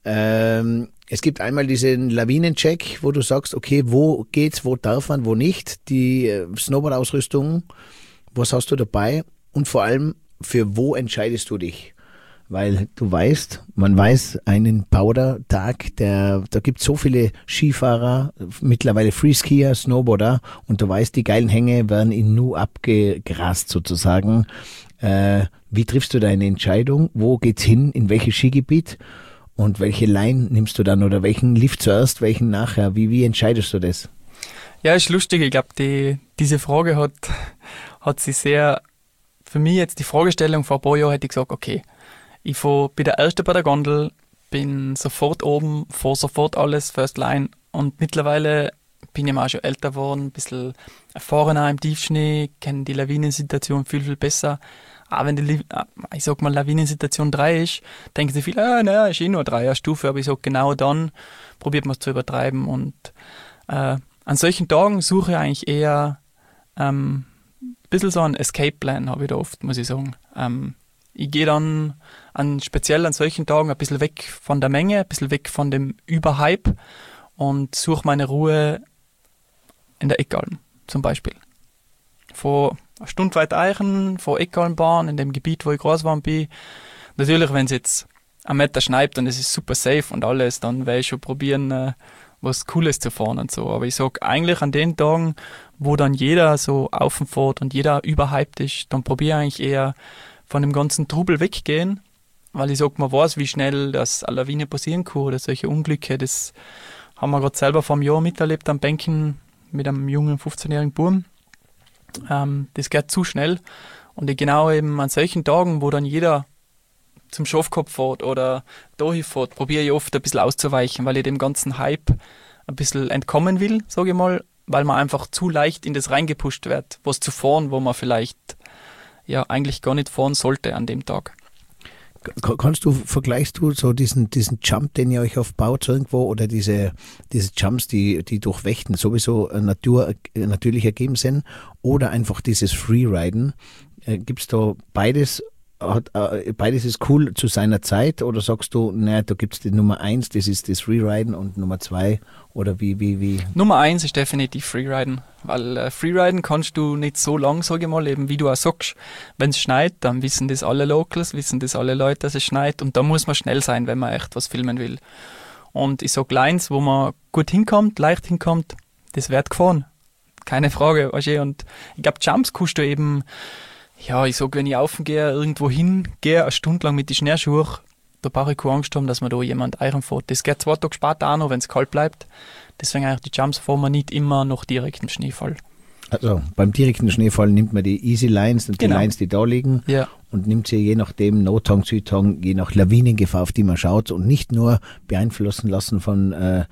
Es gibt einmal diesen Lawinencheck, wo du sagst, okay, wo geht's, wo darf man, wo nicht. Die Snowboard-Ausrüstung, was hast du dabei? Und vor allem, für wo entscheidest du dich? Weil du weißt, man weiß, einen Powder-Tag, da gibt es so viele Skifahrer, mittlerweile Freeskier, Snowboarder, und du weißt, die geilen Hänge werden in Nu abgegrast sozusagen. Wie triffst du deine Entscheidung? Wo geht's hin? In welches Skigebiet? Und welche Line nimmst du dann? Oder welchen Lift zuerst, welchen nachher? Wie entscheidest du das? Ja, ist lustig. Ich glaube, diese Frage hat sich sehr, für mich jetzt die Fragestellung vor ein paar Jahren hätte ich gesagt, okay, ich bin der Erste bei der Gondel, bin sofort oben, fahre sofort alles, First Line, und mittlerweile bin ich auch schon älter geworden, ein bisschen erfahrener im Tiefschnee, kenne die Lawinensituation viel, viel besser. Auch wenn ich sag mal, Lawinensituation 3 ist, denken sie viele, ist eh nur 3er Stufe, aber ich sag, genau dann probiert man es zu übertreiben. Und an solchen Tagen suche ich eigentlich eher ein bisschen so einen Escape-Plan, habe ich da oft, muss ich sagen. Ich gehe dann speziell an solchen Tagen ein bisschen weg von der Menge, ein bisschen weg von dem Überhype und suche meine Ruhe in der Eckalm zum Beispiel. Von eine Stunde weit Eichen, von Eckalmbahn, in dem Gebiet, wo ich groß war bin. Natürlich, wenn es jetzt 1 Meter schneit und es ist super safe und alles, dann werde ich schon probieren, was Cooles zu fahren und so. Aber ich sage eigentlich an den Tagen, wo dann jeder so aufenfährt und jeder überhyped ist, dann probiere ich eigentlich eher von dem ganzen Trubel weggehen, weil ich sage, man weiß, wie schnell das eine Lawine passieren kann oder solche Unglücke. Das haben wir gerade selber vor einem Jahr miterlebt am Bänken mit einem jungen 15-jährigen Buben. Das geht zu schnell. Und genau eben an solchen Tagen, wo dann jeder zum Schafkopf fährt oder dahin fährt, probiere ich oft ein bisschen auszuweichen, weil ich dem ganzen Hype ein bisschen entkommen will, sage ich mal, weil man einfach zu leicht in das reingepusht wird, was zu fahren, wo man vielleicht ja eigentlich gar nicht fahren sollte an dem Tag. Vergleichst du so diesen Jump, den ihr euch aufbaut irgendwo, oder diese Jumps, die durch Wächten sowieso natürlich ergeben sind, oder einfach dieses Freeriden? Gibt es da beides? Beides ist cool zu seiner Zeit, oder sagst du, naja, da gibt es die Nummer 1, das ist das Freeriden, und Nummer 2, oder wie? Nummer 1 ist definitiv Freeriden, weil Freeriden kannst du nicht so lang, sage ich mal, eben wie du auch sagst, wenn es schneit, dann wissen das alle Locals, wissen das alle Leute, dass es schneit, und da muss man schnell sein, wenn man echt was filmen will. Und ich sage Lines, wo man gut hinkommt, leicht hinkommt, das wird gefahren, keine Frage, weißt du, und ich glaube, Jumps kannst du eben, ja, ich sag, wenn ich aufgehe, irgendwo hingehe, 1 Stunde lang mit den Schneeschuhen, da brauche ich keine Angst haben, dass mir da jemand reinfährt. Das geht 2 Tage später auch noch, wenn es kalt bleibt. Deswegen eigentlich die Jumps fahren wir nicht immer nach direktem Schneefall. Also beim direkten Schneefall nimmt man die Easy Lines und die Lines, die da liegen, und nimmt sie je nachdem Notang, Südhang, je nach Lawinengefahr, auf die man schaut, und nicht nur beeinflussen lassen vom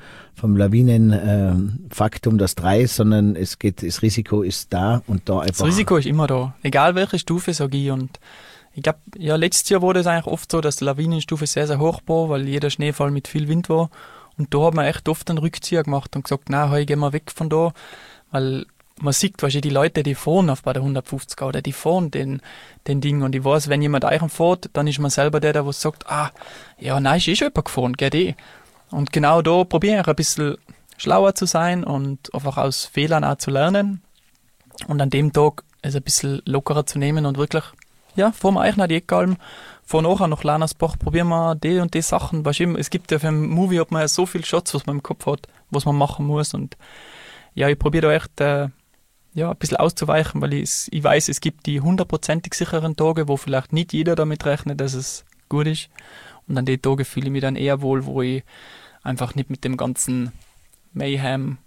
Lawinenfaktum, das 3 ist, sondern das Risiko ist da und da einfach. Das Risiko ist immer da, egal welche Stufe, sage ich. Und ich glaube, ja, letztes Jahr wurde es eigentlich oft so, dass die Lawinenstufe sehr, sehr hoch war, weil jeder Schneefall mit viel Wind war. Und da hat man echt oft einen Rückzieher gemacht und gesagt, nein, heute gehen wir weg von da, weil man sieht, weißt du, die Leute, die fahren bei der 150er oder die fahren den Ding, und ich weiß, wenn jemand eichen fährt, dann ist man selber der was sagt, ja, nein, ist eh schon jemand gefahren, geht eh. Und genau da probiere ich ein bisschen schlauer zu sein und einfach aus Fehlern auch zu lernen und an dem Tag es ein bisschen lockerer zu nehmen und wirklich, ja, fahren wir eigentlich nach die Eckalm, fahren nachher nach Lanersbach, probieren wir die und die Sachen, weißt du, es gibt ja für einen Movie, hat man ja so viele Shots, was man im Kopf hat, was man machen muss, und ja, ich probiere da echt ein bisschen auszuweichen, weil ich weiß, es gibt die 100%ig sicheren Tage, wo vielleicht nicht jeder damit rechnet, dass es gut ist. Und an den Tagen fühle ich mich dann eher wohl, wo ich einfach nicht mit dem ganzen Mayhem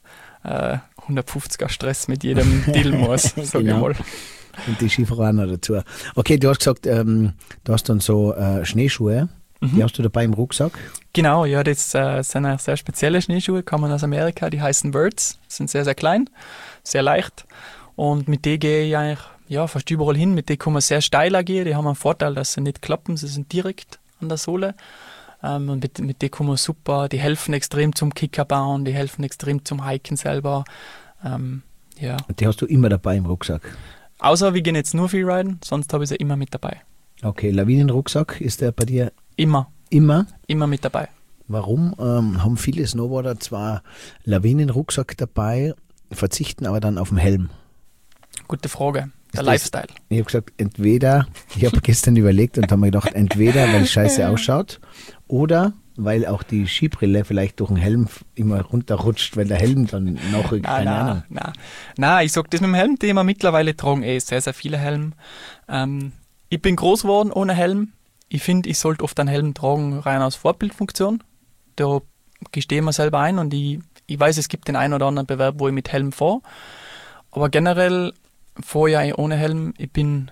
150er Stress mit jedem Deal muss, sag ich mal. Und die Skifahrer noch dazu. Okay, du hast gesagt, du hast dann so Schneeschuhe. Die hast du dabei im Rucksack? Genau, ja, das sind auch sehr spezielle Schneeschuhe, kommen aus Amerika, die heißen Birds, sind sehr, sehr klein, sehr leicht, und mit denen gehe ich eigentlich fast überall hin, mit denen kann man sehr steil gehen, die haben einen Vorteil, dass sie nicht klappen, sie sind direkt an der Sohle, und mit denen kann man super, die helfen extrem zum Kicker bauen, die helfen extrem zum Hiken selber. Und die hast du immer dabei im Rucksack? Außer wir gehen jetzt nur Freeriden, sonst habe ich sie immer mit dabei. Okay, Lawinenrucksack, ist der bei dir? Immer. Immer? Immer mit dabei. Warum haben viele Snowboarder zwar Lawinenrucksack dabei, verzichten aber dann auf den Helm? Gute Frage. Der Lifestyle. Ich habe gesagt, entweder, ich habe gestern überlegt und habe mir gedacht, entweder, weil es scheiße ausschaut oder weil auch die Skibrille vielleicht durch den Helm immer runterrutscht, weil der Helm dann noch, keine Ahnung. Nein, ich sag, das mit dem Helm-Thema mittlerweile tragen sehr, sehr viele Helme. Ich bin groß geworden ohne Helm. Ich finde, ich sollte oft einen Helm tragen, rein aus Vorbildfunktion. Da gestehe ich mir selber ein und ich weiß, es gibt den einen oder anderen Bewerb, wo ich mit Helm fahre. Aber generell fahre ich ohne Helm. Ich bin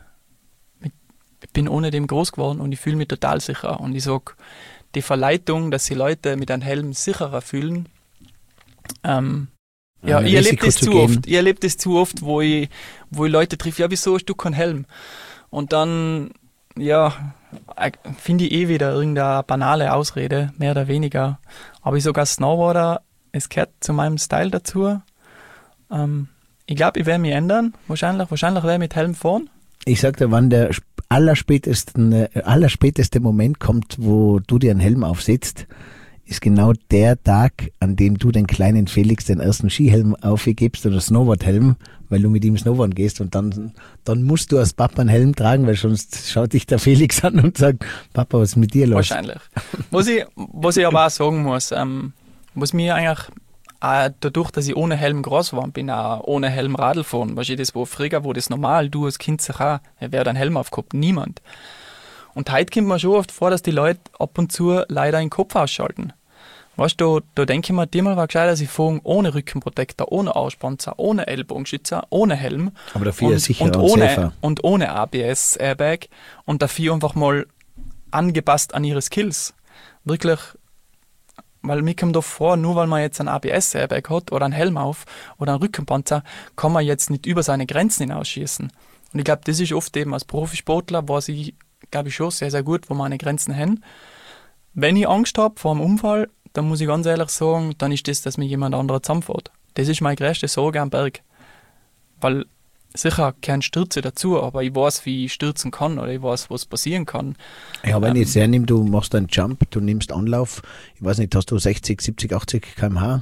ohne dem groß geworden und ich fühle mich total sicher. Und ich sage, die Verleitung, dass die Leute mit einem Helm sicherer fühlen, ich erlebe das zu oft. Ich erlebe das zu oft, wo ich Leute treffe, ja, wieso hast du keinen Helm? Und dann, finde ich wieder irgendeine banale Ausrede, mehr oder weniger. Aber ich sage als Snowboarder, es gehört zu meinem Style dazu. Ich glaube, ich werde mich ändern. Wahrscheinlich werde ich mit Helm fahren. Ich sag dir, wann der allerspäteste Moment kommt, wo du dir einen Helm aufsetzt, ist genau der Tag, an dem du den kleinen Felix den ersten Skihelm aufgibst oder Snowboardhelm, weil du mit ihm Snowboarden gehst und dann musst du als Papa einen Helm tragen, weil sonst schaut dich der Felix an und sagt, Papa, was ist mit dir los? Wahrscheinlich. Was ich aber auch sagen muss, was mir eigentlich dadurch, dass ich ohne Helm groß war, bin auch ohne Helm Radl fahren. Weißt du, das war früher, wo das normal, du als Kind sag auch, wer hat einen Helm aufgehabt? Niemand. Und heute kommt mir schon oft vor, dass die Leute ab und zu leider den Kopf ausschalten. Weißt du, da denke ich mir, diesmal war gescheiter, sie fahren ohne Rückenprotektor, ohne Auspanzer, ohne Ellbogenschützer, ohne Helm. Aber dafür ist sicher und safer. Und ohne ABS-Airbag und dafür einfach mal angepasst an ihre Skills. Wirklich. Weil mir kommt doch vor, nur weil man jetzt ein ABS-Airbag hat oder einen Helm auf oder einen Rückenpanzer, kann man jetzt nicht über seine Grenzen hinausschießen. Und ich glaube, das ist oft eben als Profisportler, weiß ich, glaube ich, schon sehr, sehr gut, wo meine Grenzen haben. Wenn ich Angst habe vor einem Unfall, dann muss ich ganz ehrlich sagen, dann ist das, dass mir jemand anderer zusammenfährt. Das ist meine größte Sorge am Berg. Weil sicher kein Stürze dazu, aber ich weiß, wie ich stürzen kann oder ich weiß, was passieren kann. Ja, wenn ich jetzt hernehme, du machst einen Jump, du nimmst Anlauf, ich weiß nicht, hast du 60, 70, 80 km/h,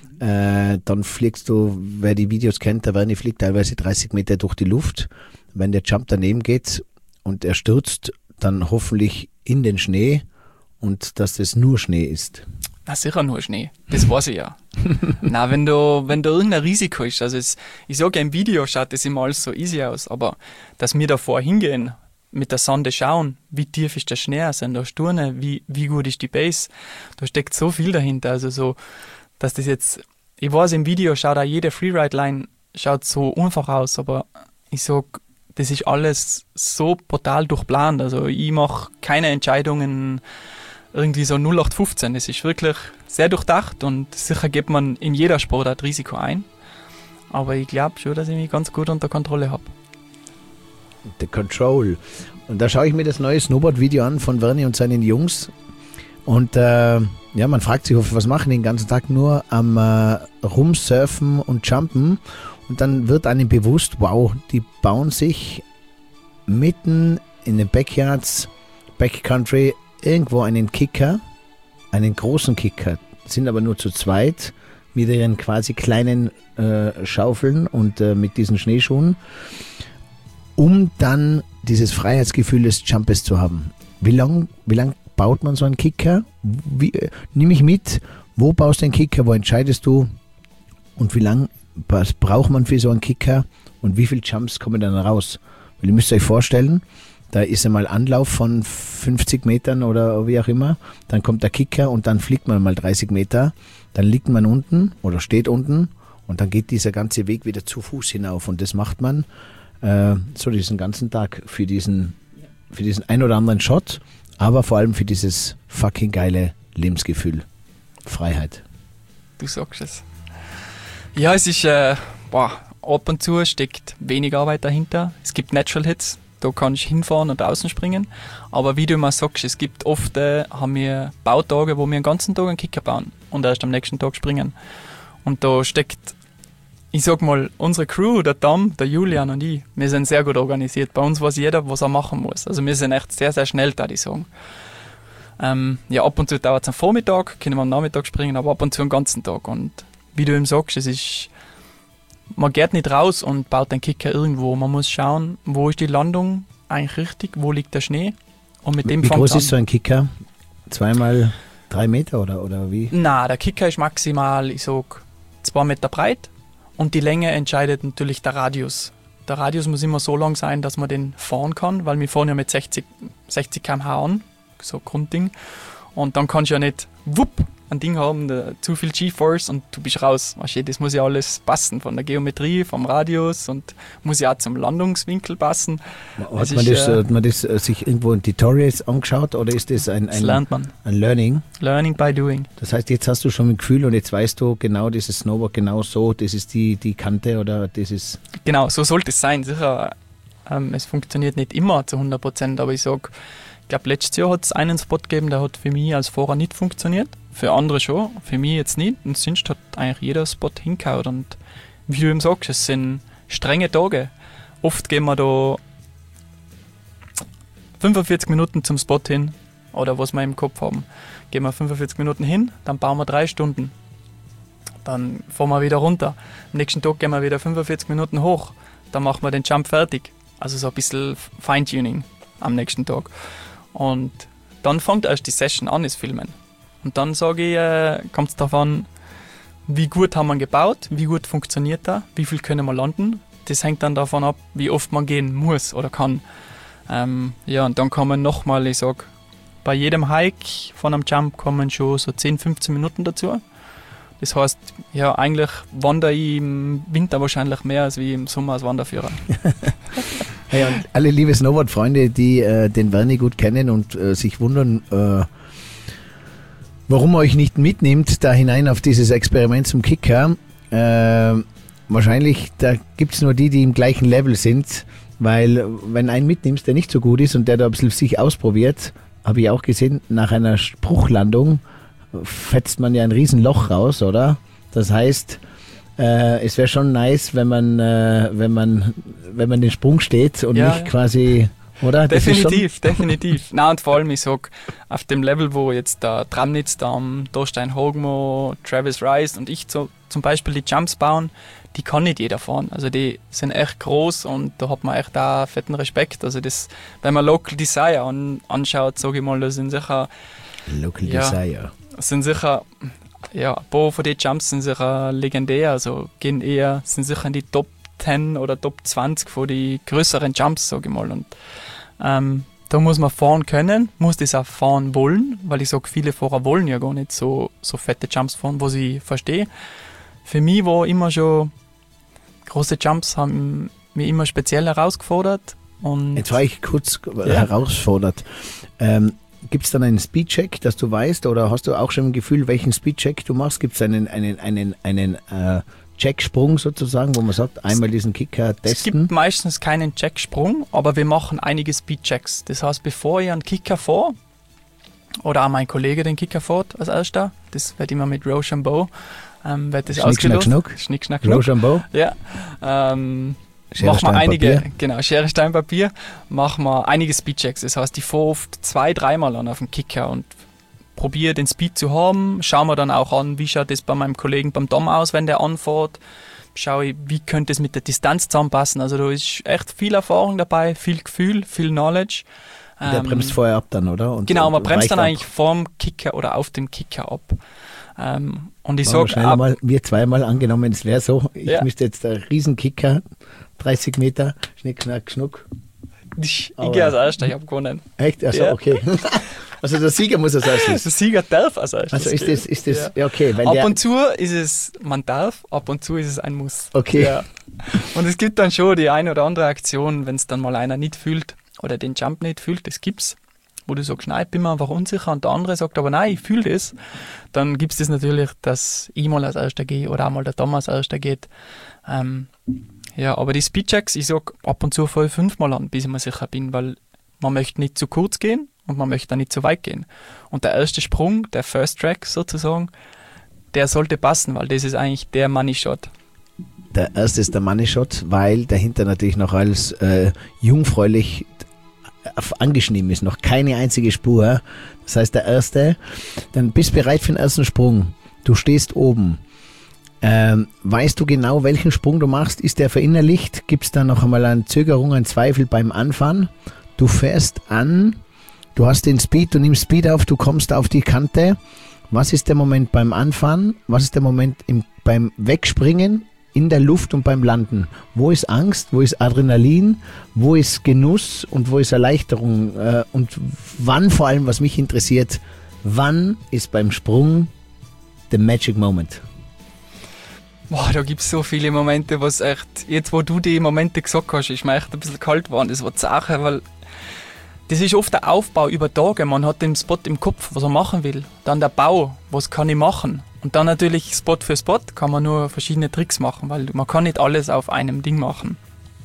dann fliegst du, wer die Videos kennt, der Werni fliegt teilweise 30 Meter durch die Luft. Wenn der Jump daneben geht und er stürzt, dann hoffentlich in den Schnee und dass das nur Schnee ist. Na sicher nur Schnee, das weiß ich ja. Na, wenn da irgendein Risiko ist, also ich sage ja, im Video schaut das immer alles so easy aus, aber dass wir davor hingehen, mit der Sonde schauen, wie tief ist der Schnee, sind da Sturne, wie gut ist die Base, da steckt so viel dahinter, also so, dass das jetzt, ich weiß, im Video schaut auch jede Freeride-Line schaut so einfach aus, aber ich sage, das ist alles so brutal durchplant, also ich mache keine Entscheidungen irgendwie so 0815. Es ist wirklich sehr durchdacht und sicher gibt man in jeder Sportart Risiko ein. Aber ich glaube schon, dass ich mich ganz gut unter Kontrolle habe. The Control. Und da schaue ich mir das neue Snowboard-Video an von Werni und seinen Jungs. Und man fragt sich, was machen die den ganzen Tag? Nur am Rumsurfen und Jumpen. Und dann wird einem bewusst, wow, die bauen sich mitten in den Backyards, Backcountry, irgendwo einen Kicker, einen großen Kicker, sind aber nur zu zweit mit ihren quasi kleinen Schaufeln und mit diesen Schneeschuhen, um dann dieses Freiheitsgefühl des Jumpes zu haben. Wie lang baut man so einen Kicker? Nimm mich mit, wo baust du einen Kicker, wo entscheidest du und was braucht man für so einen Kicker und wie viele Jumps kommen dann raus? Weil ihr müsst euch vorstellen, da ist einmal Anlauf von 50 Metern oder wie auch immer. Dann kommt der Kicker und dann fliegt man mal 30 Meter. Dann liegt man unten oder steht unten und dann geht dieser ganze Weg wieder zu Fuß hinauf. Und das macht man so diesen ganzen Tag für diesen ein oder anderen Shot, aber vor allem für dieses fucking geile Lebensgefühl. Freiheit. Du sagst es. Ja, es ist, ab und zu steckt wenig Arbeit dahinter. Es gibt Natural Hits. Da kann ich hinfahren und außen springen. Aber wie du immer sagst, es gibt oft, haben wir Bautage, wo wir den ganzen Tag einen Kicker bauen und erst am nächsten Tag springen. Und da steckt, ich sag mal, unsere Crew, der Tom, der Julian und ich, wir sind sehr gut organisiert. Bei uns weiß jeder, was er machen muss. Also wir sind echt sehr, sehr schnell, da ich sagen. Ja, ab und zu dauert es am Vormittag, können wir am Nachmittag springen, aber ab und zu den ganzen Tag. Und wie du eben sagst, man geht nicht raus und baut den Kicker irgendwo. Man muss schauen, wo ist die Landung eigentlich richtig, wo liegt der Schnee. Und mit dem wie groß ist so ein Kicker? 2x3 Meter oder wie? Nein, der Kicker ist maximal, ich sag, 2 Meter breit und die Länge entscheidet natürlich der Radius. Der Radius muss immer so lang sein, dass man den fahren kann, weil wir fahren ja mit 60 km/h an, so Grundding. Und dann kannst du ja nicht ein Ding haben, zu viel G-Force und du bist raus. Weißt du, das muss ja alles passen, von der Geometrie, vom Radius und muss ja auch zum Landungswinkel passen. Hat man das sich irgendwo in Tutorials angeschaut oder ist das das lernt man. Ein Learning? Learning by doing. Das heißt, jetzt hast du schon ein Gefühl und jetzt weißt du genau, dieses Snowboard genau so, das ist die Kante oder das ist... Genau, so sollte es sein. Sicher, es funktioniert nicht immer zu 100%, aber ich glaube, letztes Jahr hat es einen Spot gegeben, der hat für mich als Fahrer nicht funktioniert. Für andere schon, für mich jetzt nicht. Und sonst hat eigentlich jeder Spot hingehauen. Und wie du eben sagst, es sind strenge Tage. Oft gehen wir da 45 Minuten zum Spot hin, oder was wir im Kopf haben. Gehen wir 45 Minuten hin, dann bauen wir 3 Stunden. Dann fahren wir wieder runter. Am nächsten Tag gehen wir wieder 45 Minuten hoch. Dann machen wir den Jump fertig. Also so ein bisschen Feintuning am nächsten Tag. Und dann fängt erst die Session an, das Filmen. Und dann sage ich, kommt es darauf an, wie gut haben wir gebaut, wie gut funktioniert er, wie viel können wir landen. Das hängt dann davon ab, wie oft man gehen muss oder kann. Ja, und dann kommen nochmal, ich sage, bei jedem Hike von einem Jump kommen schon so 10-15 Minuten dazu. Das heißt, ja, eigentlich wandere ich im Winter wahrscheinlich mehr als wie im Sommer als Wanderführer. Hey, und alle liebe Snowboard-Freunde, die den Verni gut kennen und sich wundern, warum er euch nicht mitnimmt, da hinein auf dieses Experiment zum Kicker. Wahrscheinlich, da gibt es nur die im gleichen Level sind, weil wenn einen mitnimmst, der nicht so gut ist und der da ein bisschen sich ausprobiert, habe ich auch gesehen, nach einer Bruchlandung fetzt man ja ein Riesenloch raus, oder? Das heißt, es wäre schon nice, wenn man den Sprung steht und nicht quasi, oder? Definitiv. Na, und vor allem, ich sag, auf dem Level, wo jetzt der Tramnitz, der Thorstein Hogmo, Travis Rice und ich zum Beispiel die Jumps bauen, die kann nicht jeder fahren. Also die sind echt groß und da hat man echt auch fetten Respekt. Also das, wenn man Local Desire anschaut, sage ich mal, das sind sicher... Local Desire. Sind sicher... Ja, ein paar von den Jumps sind sicher legendär, also sind sicher in die Top 10 oder Top 20 von den größeren Jumps, sage ich mal. Und da muss man fahren können, muss das auch fahren wollen, weil ich sage, viele Fahrer wollen ja gar nicht so fette Jumps fahren, was ich verstehe. Für mich war immer schon, große Jumps haben mich immer speziell herausgefordert. Und jetzt war ich kurz herausfordert. Gibt es dann einen Speedcheck, dass du weißt, oder hast du auch schon ein Gefühl, welchen Speedcheck du machst? Gibt es einen Checksprung sozusagen, wo man sagt, einmal diesen Kicker testen? Es gibt meistens keinen Checksprung, aber wir machen einige Speedchecks. Das heißt, bevor ich einen Kicker fahre, oder auch mein Kollege den Kicker fährt als erster, das wird immer mit Rochambeau, wird das ausgelost. Schnick, Schnack, Schnuck. Rochambeau? Ja. Schere, machen wir einige, Papier. genau, Schere, Stein, Papier, machen wir einige Speedchecks. Das heißt, ich fahre oft 2-3 Mal an auf den Kicker und probiere den Speed zu haben. Schauen wir dann auch an, wie schaut das bei meinem Kollegen beim Dom aus, wenn der anfährt. Schaue ich, wie könnte es mit der Distanz zusammenpassen. Also da ist echt viel Erfahrung dabei, viel Gefühl, viel Knowledge. Der bremst vorher ab dann, oder? Genau, man bremst dann eigentlich vorm Kicker oder auf dem Kicker ab. Und ich sage wir zweimal angenommen, es wäre so, ich müsste jetzt einen Riesenkicker, 30 Meter, Schnick, Schnack, Schnuck. Ich gehe als Erster, ich habe gewonnen. Echt? Also, okay. Also der Sieger muss als erstes. Der Sieger darf als erstes. Also ist das ja okay. Weil ab und zu ist es, man darf, ab und zu ist es ein Muss. Okay. Ja. Und es gibt dann schon die eine oder andere Aktion, wenn es dann mal einer nicht fühlt oder den Jump nicht fühlt, das gibt's. Wo du sagst, nein, ich bin mir einfach unsicher und der andere sagt, aber nein, ich fühle das, dann gibt es das natürlich, dass ich mal als Erster gehe oder auch mal der Thomas als Erster geht. Ja, aber die Speedchecks, ich sage, ab und zu fahre ich 5-mal an, bis ich mir sicher bin, weil man möchte nicht zu kurz gehen und man möchte auch nicht zu weit gehen. Und der erste Sprung, der First Track sozusagen, der sollte passen, weil das ist eigentlich der Money Shot. Der erste ist der Money Shot, weil dahinter natürlich noch alles jungfräulich angeschnitten ist, noch keine einzige Spur. Das heißt, der erste, dann bist du bereit für den ersten Sprung. Du stehst oben. Weißt du genau, welchen Sprung du machst? Ist der verinnerlicht? Gibt es da noch einmal eine Zögerung, einen Zweifel beim Anfahren? Du fährst an, du hast den Speed, du nimmst Speed auf, du kommst auf die Kante. Was ist der Moment beim Anfahren? Was ist der Moment beim Wegspringen, in der Luft und beim Landen? Wo ist Angst? Wo ist Adrenalin? Wo ist Genuss? Und wo ist Erleichterung? Und wann vor allem, was mich interessiert, wann ist beim Sprung the magic moment? Boah, da gibt es so viele Momente, was echt, jetzt wo du die Momente gesagt hast, ist mir echt ein bisschen kalt geworden. Das war die Sache, weil das ist oft der Aufbau über Tage. Man hat den Spot im Kopf, was er machen will. Dann der Bau, was kann ich machen? Und dann natürlich Spot für Spot kann man nur verschiedene Tricks machen, weil man kann nicht alles auf einem Ding machen.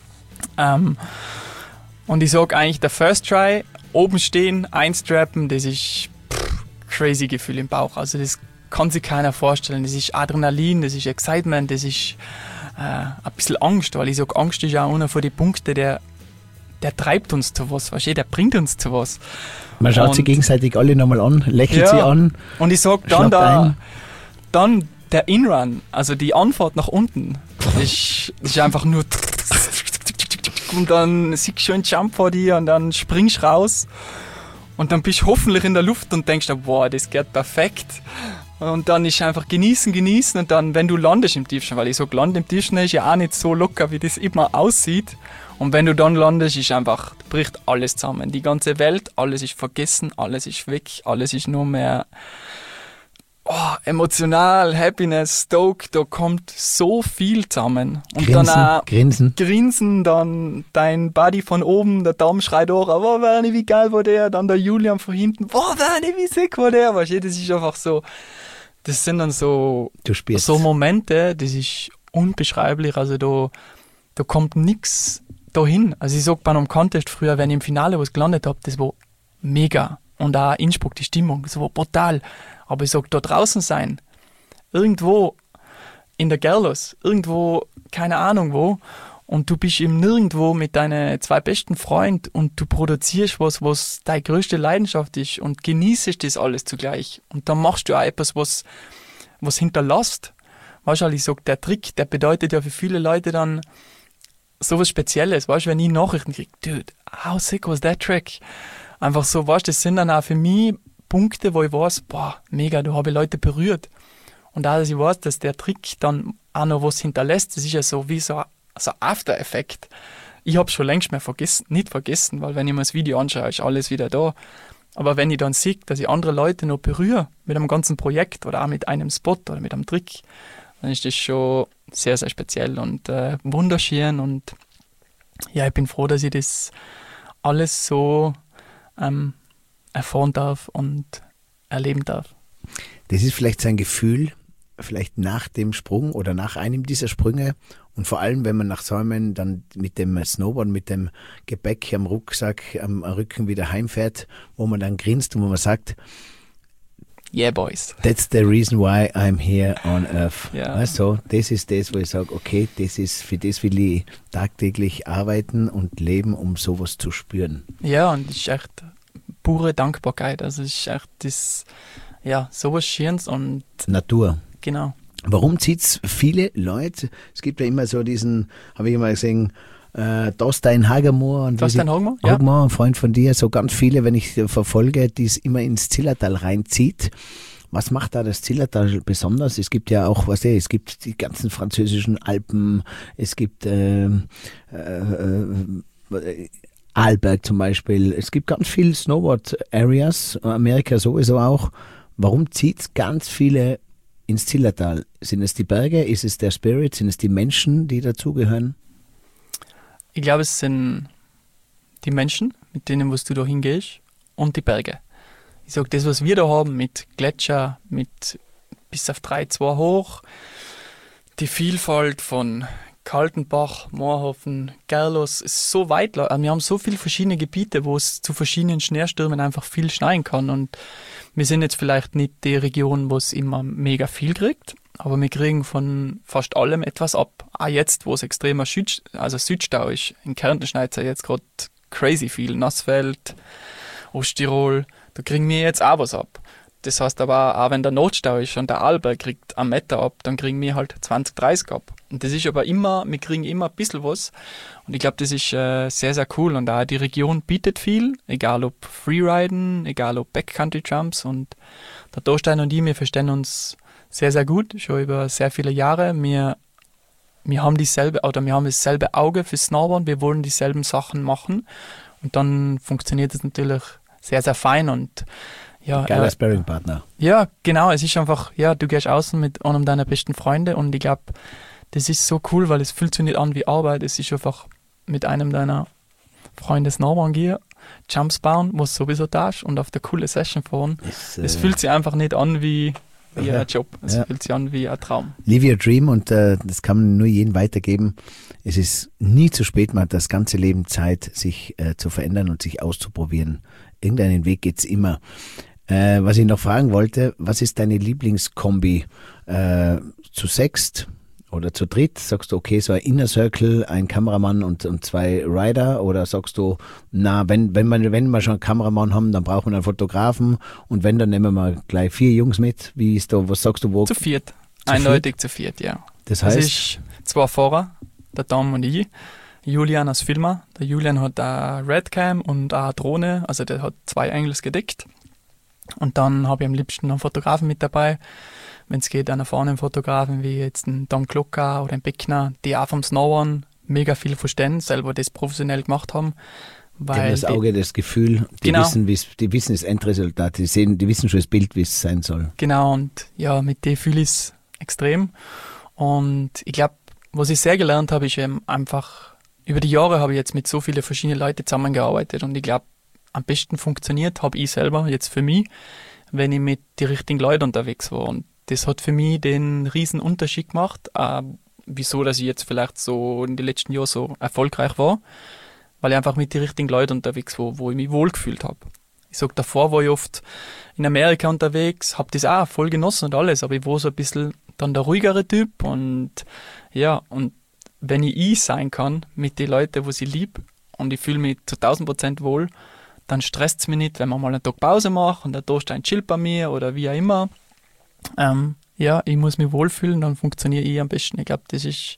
Und ich sage eigentlich, der First Try, oben stehen, einstrappen, das ist crazy Gefühl im Bauch. Also das kann sich keiner vorstellen. Das ist Adrenalin, das ist Excitement, das ist ein bisschen Angst, weil ich sage, Angst ist ja auch einer von den Punkten, der treibt uns zu was, weißt du, der bringt uns zu was. Man schaut sich gegenseitig alle nochmal an, lächelt sie an. Und ich sage dann der Inrun, also die Anfahrt nach unten, das ist einfach nur und dann siehst du schon einen Jump vor dir und dann springst du raus und dann bist du hoffentlich in der Luft und denkst, boah, das geht perfekt. Und dann ist einfach genießen und dann, wenn du landest im Tiefschnee, weil ich sage, Land im Tiefschnee ist ja auch nicht so locker, wie das immer aussieht. Und wenn du dann landest, ist einfach, bricht alles zusammen. Die ganze Welt, alles ist vergessen, alles ist weg, alles ist nur mehr emotional, Happiness, Stoke, da kommt so viel zusammen. Und Grinsen, dann auch Grinsen, dann dein Buddy von oben, der Tom schreit auch, Werni, wie geil war der? Dann der Julian von hinten, Werni, wie sick war der? Weißt du, das ist einfach so, das sind dann so Momente, das ist unbeschreiblich, also da kommt nichts dahin. Also ich sag bei einem Contest früher, wenn ich im Finale was gelandet habe, das war mega. Und auch Innsbruck, die Stimmung, das war brutal. Aber ich sag, da draußen sein, irgendwo in der Gerlos, irgendwo, keine Ahnung wo, und du bist eben nirgendwo mit deinen zwei besten Freunden und du produzierst was deine größte Leidenschaft ist und genießt das alles zugleich. Und dann machst du auch etwas, was hinterlässt. Weißt du, ich sag, der Trick, der bedeutet ja für viele Leute dann sowas Spezielles. Weißt du, wenn ich Nachrichten kriege, dude, how sick was that trick? Einfach so, weißt du, das sind dann auch für mich Punkte, wo ich weiß, mega, da habe ich Leute berührt. Und auch, dass ich weiß, dass der Trick dann auch noch was hinterlässt, das ist ja so wie so ein After-Effekt. Ich habe es schon längst nicht vergessen, weil wenn ich mir das Video anschaue, ist alles wieder da. Aber wenn ich dann sehe, dass ich andere Leute noch berühre mit einem ganzen Projekt oder auch mit einem Spot oder mit einem Trick, dann ist das schon sehr, sehr speziell und wunderschön. Und ja, ich bin froh, dass ich das alles so erfahren darf und erleben darf. Das ist vielleicht sein Gefühl, vielleicht nach dem Sprung oder nach einem dieser Sprünge und vor allem, wenn man nach Säumen dann mit dem Snowboard, mit dem Gepäck am Rucksack, am Rücken wieder heimfährt, wo man dann grinst und wo man sagt, yeah, boys. That's the reason why I'm here on Earth. Ja. Also, das ist das, wo ich sage, okay, für das will ich tagtäglich arbeiten und leben, um sowas zu spüren. Ja, und das ist echt pure Dankbarkeit. Also, es ist echt das, ja, sowas Schönes und Natur. Genau. Warum zieht es viele Leute? Es gibt ja immer so diesen, habe ich immer gesehen, Thorstein Hagermoor. Thorstein Hagermoor? Ja. Hagermoor, ein Freund von dir, so ganz viele, wenn ich verfolge, die es immer ins Zillertal reinzieht. Was macht da das Zillertal besonders? Es gibt ja auch, es gibt die ganzen französischen Alpen, es gibt Arlberg zum Beispiel, es gibt ganz viele Snowboard-Areas, Amerika sowieso auch. Warum zieht es ganz viele ins Zillertal? Sind es die Berge? Ist es der Spirit? Sind es die Menschen, die dazugehören? Ich glaube, es sind die Menschen, mit denen du da hingehst, und die Berge. Ich sage, das, was wir da haben, mit Gletscher, mit bis auf 3,2 hoch, die Vielfalt von Kaltenbach, Moorhofen, Gerlos ist so weit. Wir haben so viele verschiedene Gebiete, wo es zu verschiedenen Schneestürmen einfach viel schneien kann. Und wir sind jetzt vielleicht nicht die Region, wo es immer mega viel kriegt, aber wir kriegen von fast allem etwas ab. Auch jetzt, wo es extremer Südstau ist. In Kärnten schneit es ja jetzt gerade crazy viel. Nassfeld, Osttirol, da kriegen wir jetzt auch was ab. Das heißt aber auch wenn der Notstau ist und der Arlberg kriegt 1 Meter ab, dann kriegen wir halt 20, 30 ab. Und das ist aber immer, wir kriegen immer ein bisschen was. Und ich glaube, das ist sehr, sehr cool. Und auch die Region bietet viel, egal ob Freeriden, egal ob Backcountry Jumps. Und der Thorstein und ich, wir verstehen uns sehr, sehr gut, schon über sehr viele Jahre. Wir haben dasselbe Auge fürs Snowboard, wir wollen dieselben Sachen machen. Und dann funktioniert es natürlich sehr, sehr fein und ja, geiler Sparring-Partner. Ja, genau. Es ist einfach, ja, du gehst außen mit einem deiner besten Freunde und ich glaube, das ist so cool, weil es fühlt sich nicht an wie Arbeit. Es ist einfach mit einem deiner Freunde Snowboard gehen, Jumps bauen, was sowieso da ist und auf der coole Session fahren. Es fühlt sich einfach nicht an wie ein Job. Es fühlt sich an wie ein Traum. Live your dream und das kann man nur jedem weitergeben. Es ist nie zu spät, man hat das ganze Leben Zeit, sich zu verändern und sich auszuprobieren. Irgendeinen Weg geht's immer. Was ich noch fragen wollte, was ist deine Lieblingskombi? Zu sechst oder zu dritt? Sagst du, okay, so ein Inner Circle, ein Kameramann und 2 Rider? Oder sagst du, na, wenn wir schon einen Kameramann haben, dann brauchen wir einen Fotografen und wenn, dann nehmen wir gleich 4 Jungs mit? Wie ist da, was sagst du, wo? Zu viert. Eindeutig zu viert, ja. Das heißt? Es ist 2 Fahrer, der Tom und ich. Julian als Filmer. Der Julian hat eine Redcam und eine Drohne, also der hat 2 Angles gedeckt. Und dann habe ich am liebsten einen Fotografen mit dabei, wenn es geht, einen erfahrenen Fotografen wie jetzt einen Tom Klocker oder einen Beckner, die auch vom Snowboarden mega viel verstehen, selber das professionell gemacht haben. Die haben das Auge, das Gefühl, die wissen das Endresultat, die wissen schon das Bild, wie es sein soll. Genau, und ja, mit dem fühle ich es extrem. Und ich glaube, was ich sehr gelernt habe, ist eben einfach, über die Jahre habe ich jetzt mit so vielen verschiedenen Leuten zusammengearbeitet und ich glaube, am besten funktioniert habe ich selber jetzt für mich, wenn ich mit den richtigen Leuten unterwegs war. Und das hat für mich den riesen Unterschied gemacht, wieso, dass ich jetzt vielleicht so in den letzten Jahren so erfolgreich war, weil ich einfach mit den richtigen Leuten unterwegs war, wo ich mich wohlgefühlt habe. Ich sag, davor war ich oft in Amerika unterwegs, habe das auch voll genossen und alles, aber ich war so ein bisschen dann der ruhigere Typ und ja, und wenn ich sein kann mit den Leuten, die ich liebe und ich fühle mich zu 1000% wohl, dann stresst es mich nicht, wenn man mal einen Tag Pause macht und der Thorstein chillt bei mir oder wie auch immer. Ja, ich muss mich wohlfühlen, dann funktioniere ich am besten. Ich glaube, das ist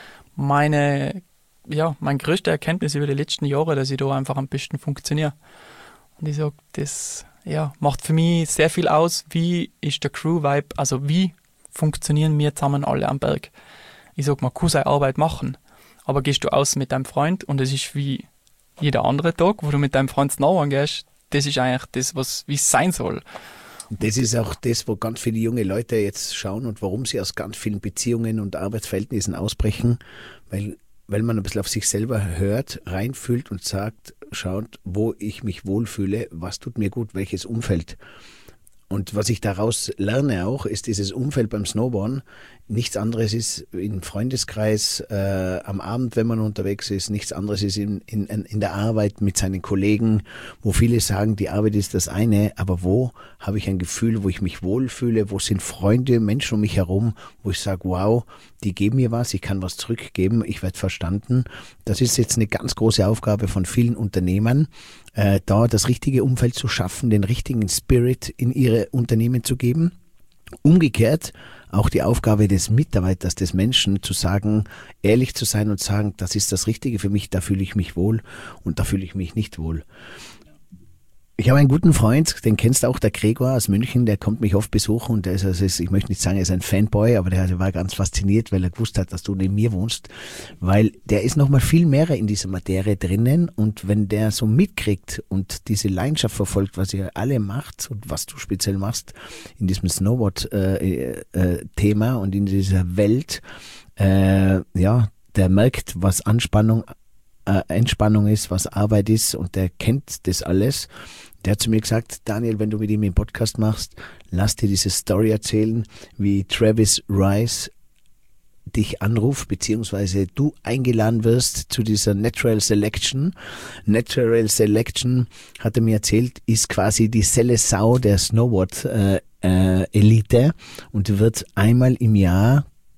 meine größte Erkenntnis über die letzten Jahre, dass ich da einfach am besten funktioniere. Und ich sage, das macht für mich sehr viel aus, wie ist der Crew-Vibe, also wie funktionieren wir zusammen alle am Berg. Ich sage, man kann seine Arbeit machen, aber gehst du aus mit deinem Freund und es ist wie jeder andere Tag, wo du mit deinem Freund Snowboarden gehst, das ist eigentlich das, wie es sein soll. Das ist auch das, wo ganz viele junge Leute jetzt schauen und warum sie aus ganz vielen Beziehungen und Arbeitsverhältnissen ausbrechen, weil man ein bisschen auf sich selber hört, reinfühlt und sagt, schaut, wo ich mich wohlfühle, was tut mir gut, welches Umfeld. Und was ich daraus lerne auch, ist dieses Umfeld beim Snowboarden. Nichts anderes ist im Freundeskreis, am Abend, wenn man unterwegs ist. Nichts anderes ist in der Arbeit mit seinen Kollegen, wo viele sagen, die Arbeit ist das eine, aber wo habe ich ein Gefühl, wo ich mich wohlfühle, wo sind Freunde, Menschen um mich herum, wo ich sage, wow, die geben mir was, ich kann was zurückgeben, ich werde verstanden. Das ist jetzt eine ganz große Aufgabe von vielen Unternehmern, da das richtige Umfeld zu schaffen, den richtigen Spirit in ihre Unternehmen zu geben. Umgekehrt auch die Aufgabe des Mitarbeiters, des Menschen zu sagen, ehrlich zu sein und sagen, das ist das Richtige für mich, da fühle ich mich wohl und da fühle ich mich nicht wohl. Ich habe einen guten Freund, den kennst du auch, der Gregor aus München, der kommt mich oft besuchen und der ist, ich möchte nicht sagen, er ist ein Fanboy, aber der war ganz fasziniert, weil er gewusst hat, dass du neben mir wohnst, weil der ist nochmal viel mehr in dieser Materie drinnen und wenn der so mitkriegt und diese Leidenschaft verfolgt, was ihr alle macht und was du speziell machst in diesem Snowboard-Thema und in dieser Welt, der merkt, was Entspannung ist, was Arbeit ist und der kennt das alles. Der hat zu mir gesagt, Daniel, wenn du mit ihm einen Podcast machst, lass dir diese Story erzählen, wie Travis Rice dich anruft, beziehungsweise du eingeladen wirst zu dieser Natural Selection. Natural Selection, hat er mir erzählt, ist quasi die Seleção der Snowboard Elite und wird einmal im Jahr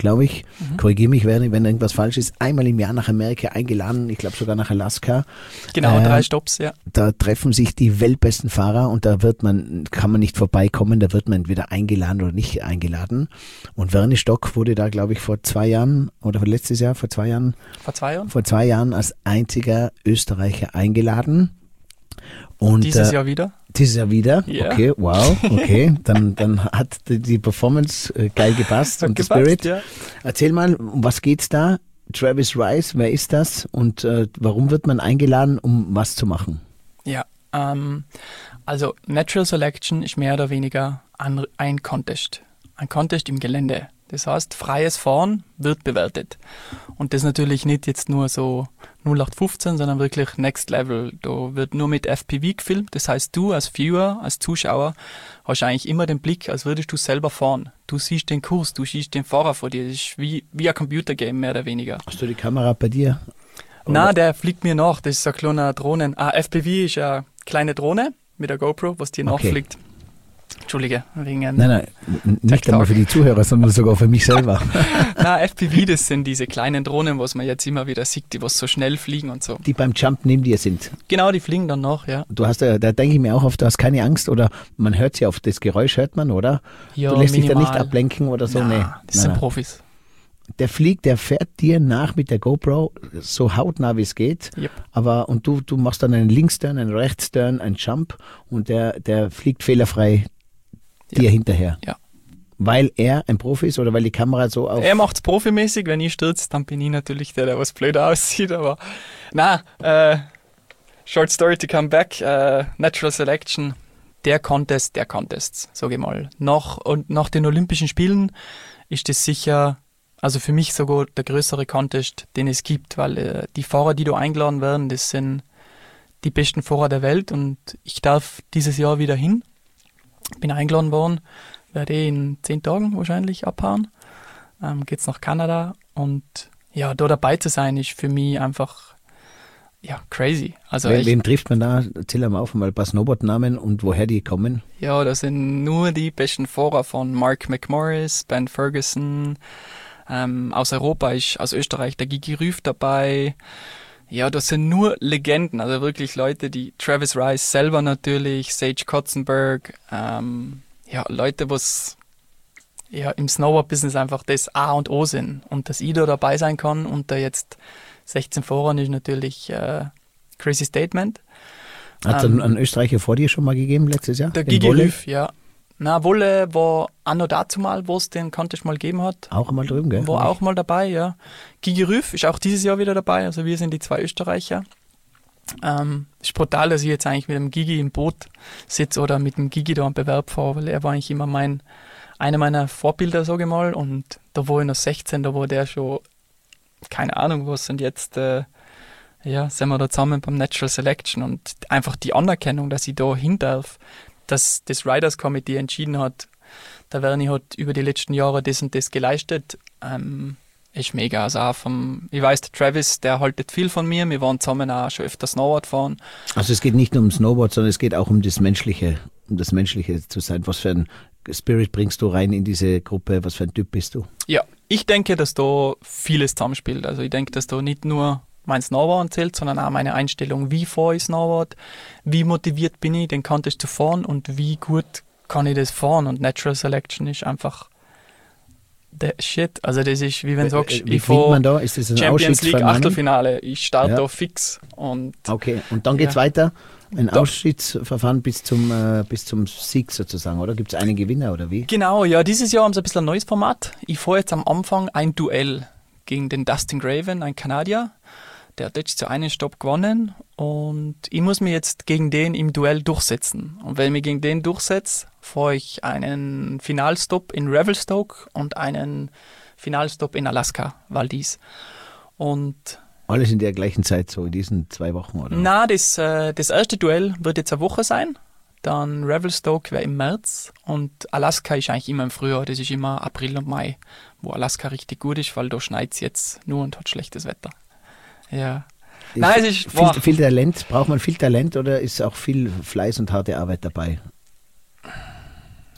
glaube ich. Korrigiere mich, wenn irgendwas falsch ist. Einmal im Jahr nach Amerika eingeladen, ich glaube sogar nach Alaska. Genau, 3 Stopps, ja. Da treffen sich die weltbesten Fahrer und da kann man nicht vorbeikommen, da wird man entweder eingeladen oder nicht eingeladen. Und Werner Stock wurde da, glaube ich, vor 2 Jahren oder letztes Jahr, vor 2 Jahren? Vor 2 Jahren als einziger Österreicher eingeladen. Und dieses Jahr wieder? Dieses Jahr wieder? Yeah. Okay, wow, okay. Dann hat die Performance geil gepasst und der Spirit. Ja. Erzähl mal, um was geht's da? Travis Rice, wer ist das? Und warum wird man eingeladen, um was zu machen? Ja, also Natural Selection ist mehr oder weniger ein Contest. Ein Contest im Gelände. Das heißt, freies Fahren wird bewertet. Und das natürlich nicht jetzt nur so 0815, sondern wirklich Next Level. Da wird nur mit FPV gefilmt. Das heißt, du als Viewer, als Zuschauer, hast eigentlich immer den Blick, als würdest du selber fahren. Du siehst den Kurs, du siehst den Fahrer vor dir. Das ist wie ein Computergame, mehr oder weniger. Hast du die Kamera bei dir? Nein, der fliegt mir nach. Das ist ein kleiner Drohnen. FPV ist eine kleine Drohne mit der GoPro, was dir nachfliegt. Entschuldige, wegen Nein, nicht einmal für die Zuhörer, sondern sogar für mich selber. Nein, FPV, das sind diese kleinen Drohnen, was man jetzt immer wieder sieht, die was so schnell fliegen und so. Die beim Jump neben dir sind. Genau, die fliegen dann noch, ja. Du hast da denke ich mir auch oft, du hast keine Angst oder man hört sie auf das Geräusch, hört man, oder? Ja, du lässt minimal. dich da nicht ablenken oder so? Nein, Nee. das sind Profis. Der fährt dir nach mit der GoPro, so hautnah wie es geht. Yep. Und du machst dann einen Linksturn, einen Rechtsturn, einen Jump und der fliegt fehlerfrei dir hinterher. Ja. Weil er ein Profi ist oder weil die Kamera so auf... Er macht es profimäßig, wenn ich stürze, dann bin ich natürlich der was blöd aussieht, aber short story to come back, Natural Selection, der Contests, sage ich mal. Nach den Olympischen Spielen ist das sicher, also für mich sogar der größere Contest, den es gibt, weil die Fahrer, die da eingeladen werden, das sind die besten Fahrer der Welt und ich darf dieses Jahr wieder hin. Bin eingeladen worden, werde in 10 Tagen wahrscheinlich abhauen. Geht's nach Kanada und ja, da dabei zu sein ist für mich einfach crazy. Also wen trifft man da? Erzähl mal auf, mal ein paar Snowboard-Namen und woher die kommen. Ja, das sind nur die besten Fahrer von Mark McMorris, Ben Ferguson. Aus Europa ist aus Österreich der Gigi Rüff dabei. Ja, das sind nur Legenden, also wirklich Leute, die Travis Rice selber natürlich, Sage Kotzenberg, Leute, was im Snowboard-Business einfach das A und O sind. Und dass ich da dabei sein kann unter jetzt 16 Fahrern ist natürlich crazy Statement. Hat es einen Österreicher vor dir schon mal gegeben letztes Jahr? Der Gigi Rüff, ja. Na, Wolle war auch noch dazu mal, wo es den Contest mal gegeben hat. Auch mal drüben, gell? War auch mal dabei, ja. Gigi Rüff ist auch dieses Jahr wieder dabei, also wir sind die 2 Österreicher. Ist brutal, dass ich jetzt eigentlich mit dem Gigi im Boot sitze oder mit dem Gigi da am Bewerb fahre, weil er war eigentlich immer einer meiner Vorbilder, sage ich mal. Und da war ich noch 16, da war der schon, keine Ahnung was, und jetzt sind wir da zusammen beim Natural Selection und einfach die Anerkennung, dass ich da hin darf, dass das Riders Committee entschieden hat, der Werni hat über die letzten Jahre das und das geleistet, ist mega. Also auch ich weiß, der Travis, der haltet viel von mir, wir waren zusammen auch schon öfter Snowboard fahren. Also es geht nicht nur um Snowboard, sondern es geht auch um das Menschliche zu sein. Was für ein Spirit bringst du rein in diese Gruppe, was für ein Typ bist du? Ja, ich denke, dass da vieles zusammenspielt. Also ich denke, dass da nicht nur mein Snowboard zählt, sondern auch meine Einstellung, wie fahre ich Snowboard, wie motiviert bin ich, den Contest zu fahren und wie gut kann ich das fahren. Und Natural Selection ist einfach der Shit. Also das ist, wie wenn du sagst, ich fahre Champions League Achtelfinale, ich starte da fix. Okay, und dann geht's weiter? Ein Ausschiedsverfahren bis zum Sieg sozusagen, oder? Gibt es einen Gewinner oder wie? Genau, ja, dieses Jahr haben sie ein bisschen ein neues Format. Ich fahre jetzt am Anfang ein Duell gegen den Dustin Graven, ein Kanadier. Der hat jetzt zu einem Stopp gewonnen und ich muss mich jetzt gegen den im Duell durchsetzen. Und wenn ich mich gegen den durchsetze, fahre ich einen Finalstopp in Revelstoke und einen Finalstopp in Alaska, Valdez. Und alles in der gleichen Zeit, so in diesen 2 Wochen, oder? Na, das erste Duell wird jetzt eine Woche sein. Dann Revelstoke wäre im März und Alaska ist eigentlich immer im Frühjahr. Das ist immer April und Mai, wo Alaska richtig gut ist, weil da schneit es jetzt nur und hat schlechtes Wetter. Ja. Nein, es ist viel Talent. Braucht man viel Talent oder ist auch viel Fleiß und harte Arbeit dabei?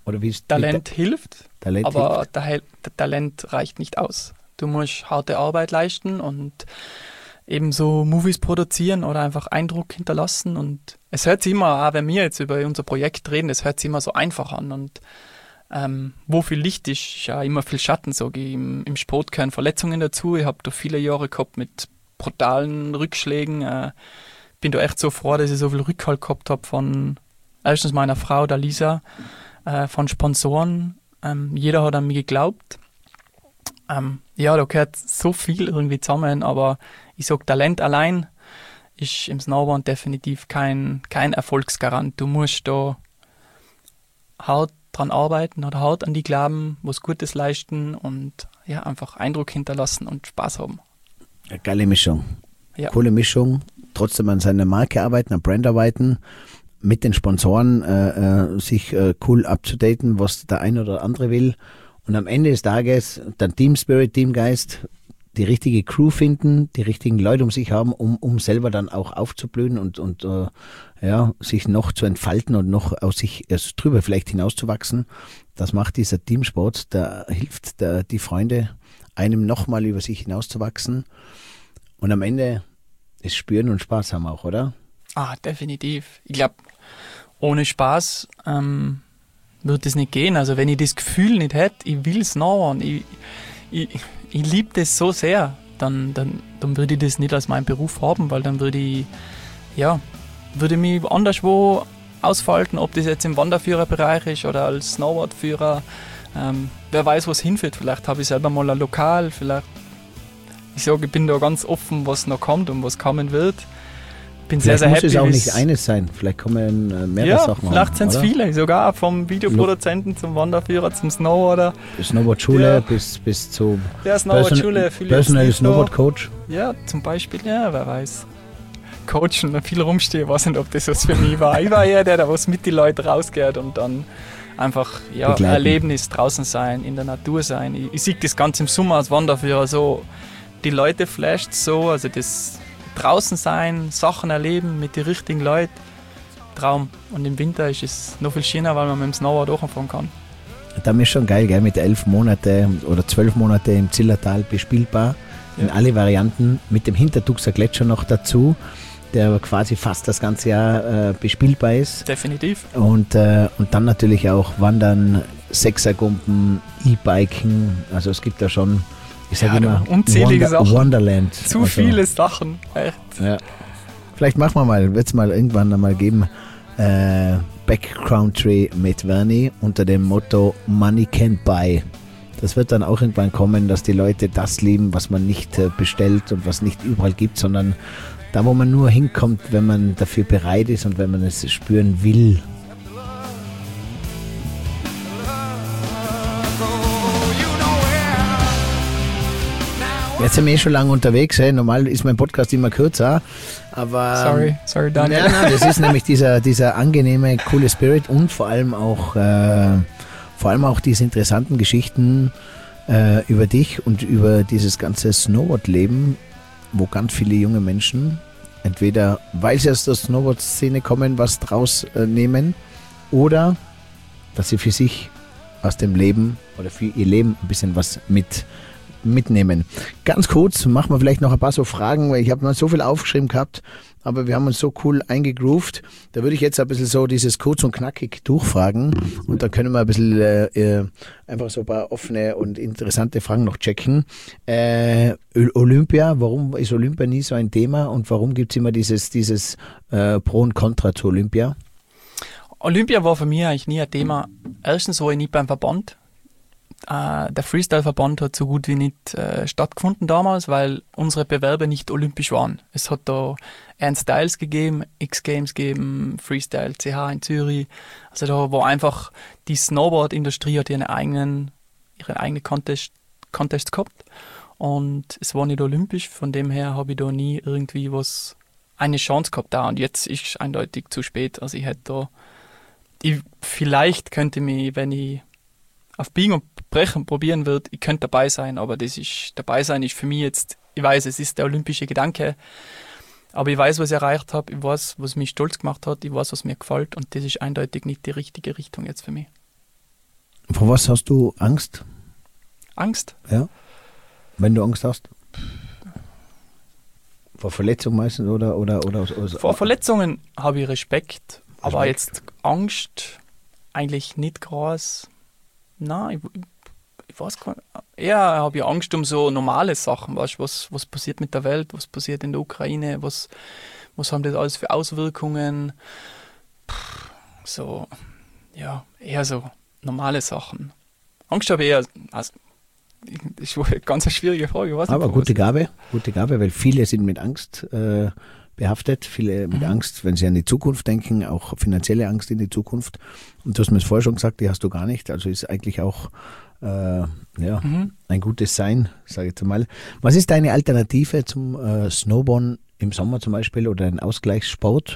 Oder wie ist Talent hilft, Talent aber der Talent reicht nicht aus. Du musst harte Arbeit leisten und ebenso Movies produzieren oder einfach Eindruck hinterlassen. Und es hört sich immer, auch wenn wir jetzt über unser Projekt reden, es hört sich immer so einfach an. Und wo viel Licht ist, ja immer viel Schatten, sage ich. Im Sport gehören Verletzungen dazu. Ich habe da viele Jahre gehabt mit brutalen Rückschlägen. Bin da echt so froh, dass ich so viel Rückhalt gehabt habe von erstens meiner Frau, der Lisa, von Sponsoren. Jeder hat an mich geglaubt. Ja, da gehört so viel irgendwie zusammen, aber ich sage, Talent allein ist im Snowboard definitiv kein Erfolgsgarant. Du musst da hart dran arbeiten oder hart an die glauben, was Gutes leisten und ja, einfach Eindruck hinterlassen und Spaß haben. Eine geile Mischung. Ja. Coole Mischung. Trotzdem an seiner Marke arbeiten, an Brand arbeiten, mit den Sponsoren sich cool abzudaten, was der eine oder andere will. Und am Ende des Tages dann Team Spirit, Teamgeist, die richtige Crew finden, die richtigen Leute um sich haben, um selber dann auch aufzublühen und sich noch zu entfalten und noch aus sich erst drüber vielleicht hinauszuwachsen. Das macht dieser Teamsport, da hilft die Freunde einem nochmal über sich hinauszuwachsen. Und am Ende ist Spüren und Spaß haben auch, oder? Definitiv. Ich glaube, ohne Spaß wird es nicht gehen. Also wenn ich das Gefühl nicht hätte, ich will es noch, ich liebe das so sehr, dann würde ich das nicht als meinen Beruf haben, weil dann würde ich mich anderswo ausfalten, ob das jetzt im Wanderführerbereich ist oder als Snowboardführer. Wer weiß, wo es hinführt. Vielleicht habe ich selber mal ein Lokal, vielleicht. Ich sage, ich bin da ganz offen, was noch kommt und was kommen wird. Bin vielleicht sehr, sehr happy. Muss es auch nicht eines sein, vielleicht kommen mehrere Sachen. Vielleicht sind es viele, sogar vom Videoproduzenten zum Wanderführer, zum Snowboarder. Snowboard-Schule bis zu Snowboard-Schule, Personal Snowboard-Coach. Ja, zum Beispiel, ja, wer weiß. Coachen, viel rumstehen, ich weiß nicht, ob das was für mich war. Ich war eher der was mit den Leuten rausgeht und dann einfach ein Erlebnis draußen sein, in der Natur sein. Ich sehe das Ganze im Sommer als Wanderführer so, die Leute flasht so, also das draußen sein, Sachen erleben mit den richtigen Leuten, Traum. Und im Winter ist es noch viel schöner, weil man mit dem Snowboard durchfahren kann. Da ist schon geil, gell? Mit 11 Monate oder 12 Monate im Zillertal bespielbar, in alle Varianten, mit dem Hintertuxer Gletscher noch dazu, der quasi fast das ganze Jahr bespielbar ist. Definitiv. Und dann natürlich auch Wandern, Sechsergumpen, E-Biken, also es gibt da schon, ich sage immer, unzählige Sachen. Wonderland. Zu viele Sachen, echt. Ja. Vielleicht machen wir mal, wird es mal irgendwann einmal geben, Backcountry mit Verni unter dem Motto Money Can't Buy. Das wird dann auch irgendwann kommen, dass die Leute das lieben, was man nicht bestellt und was nicht überall gibt, sondern da, wo man nur hinkommt, wenn man dafür bereit ist und wenn man es spüren will. Jetzt sind wir schon lange unterwegs. Hey. Normal ist mein Podcast immer kürzer. Aber sorry, Daniel. Ja, das ist nämlich dieser angenehme, coole Spirit und vor allem auch diese interessanten Geschichten über dich und über dieses ganze Snowboard-Leben, wo ganz viele junge Menschen entweder, weil sie aus der Snowboard-Szene kommen, was draus nehmen oder dass sie für sich aus dem Leben oder für ihr Leben ein bisschen was mitnehmen. Ganz kurz, machen wir vielleicht noch ein paar so Fragen, weil ich habe mal so viel aufgeschrieben gehabt, aber wir haben uns so cool eingegroovt. Da würde ich jetzt ein bisschen so dieses kurz und knackig durchfragen und dann können wir ein bisschen einfach so ein paar offene und interessante Fragen noch checken. Olympia, warum ist Olympia nie so ein Thema und warum gibt es immer dieses Pro und Contra zu Olympia? Olympia war für mich eigentlich nie ein Thema. Erstens war ich nicht beim Verband. Der Freestyle-Verband hat so gut wie nicht stattgefunden damals, weil unsere Bewerber nicht olympisch waren. Es hat da Ernst Styles gegeben, X-Games gegeben, Freestyle CH in Zürich. Also da war einfach die Snowboard-Industrie hat ihre eigenen Contests gehabt und es war nicht olympisch. Von dem her habe ich da nie irgendwie eine Chance gehabt da und jetzt ist es eindeutig zu spät. Also ich hätte da, vielleicht könnte mich, wenn ich auf Biegen und Brechen probieren wird, ich könnte dabei sein, aber dabei sein ist für mich jetzt, ich weiß, es ist der olympische Gedanke, aber ich weiß, was ich erreicht habe, ich weiß, was mich stolz gemacht hat, ich weiß, was mir gefällt und das ist eindeutig nicht die richtige Richtung jetzt für mich. Vor was hast du Angst? Angst? Ja. Wenn du Angst hast? Vor Verletzung meistens oder Vor Verletzungen habe ich Respekt, aber jetzt Angst eigentlich nicht groß. Nein, ich weiß gar nicht. Eher habe ich Angst um so normale Sachen, weißt, was passiert mit der Welt, was passiert in der Ukraine, was haben das alles für Auswirkungen. So, ja, eher so normale Sachen. Angst habe ich eher, also, das ist eine ganz schwierige Frage. Ich weiß nicht, aber gute Gabe, weil viele sind mit Angst behaftet, viele mit Angst, wenn sie an die Zukunft denken, auch finanzielle Angst in die Zukunft. Und du hast mir das vorher schon gesagt, die hast du gar nicht. Also ist eigentlich auch ein gutes Sein, sage ich jetzt mal. Was ist deine Alternative zum Snowboarden im Sommer zum Beispiel oder ein Ausgleichssport?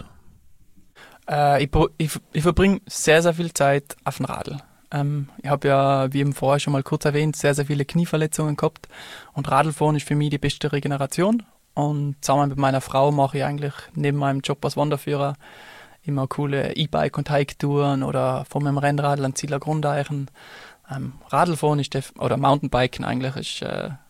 Ich verbringe sehr, sehr viel Zeit auf dem Radl. Ich habe ja, wie eben vorher schon mal kurz erwähnt, sehr, sehr viele Knieverletzungen gehabt und Radlfahren ist für mich die beste Regeneration und zusammen mit meiner Frau mache ich eigentlich neben meinem Job als Wanderführer immer coole E-Bike- und Hike-Touren oder von meinem Rennradl an Zieler Grundeichen. Radlfahren ist oder Mountainbiken eigentlich ist,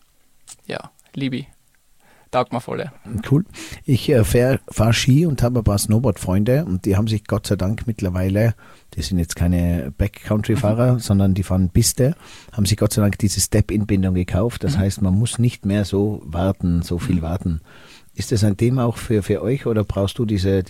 liebe ich. Taugt mir voll. Cool. Ich fahre Ski und habe ein paar Snowboard-Freunde und die haben sich Gott sei Dank mittlerweile, die sind jetzt keine Backcountry-Fahrer, sondern die fahren Piste, haben sich Gott sei Dank diese Step-In-Bindung gekauft. Das heißt, man muss nicht mehr so viel warten. Ist das ein Thema auch für euch oder brauchst du diese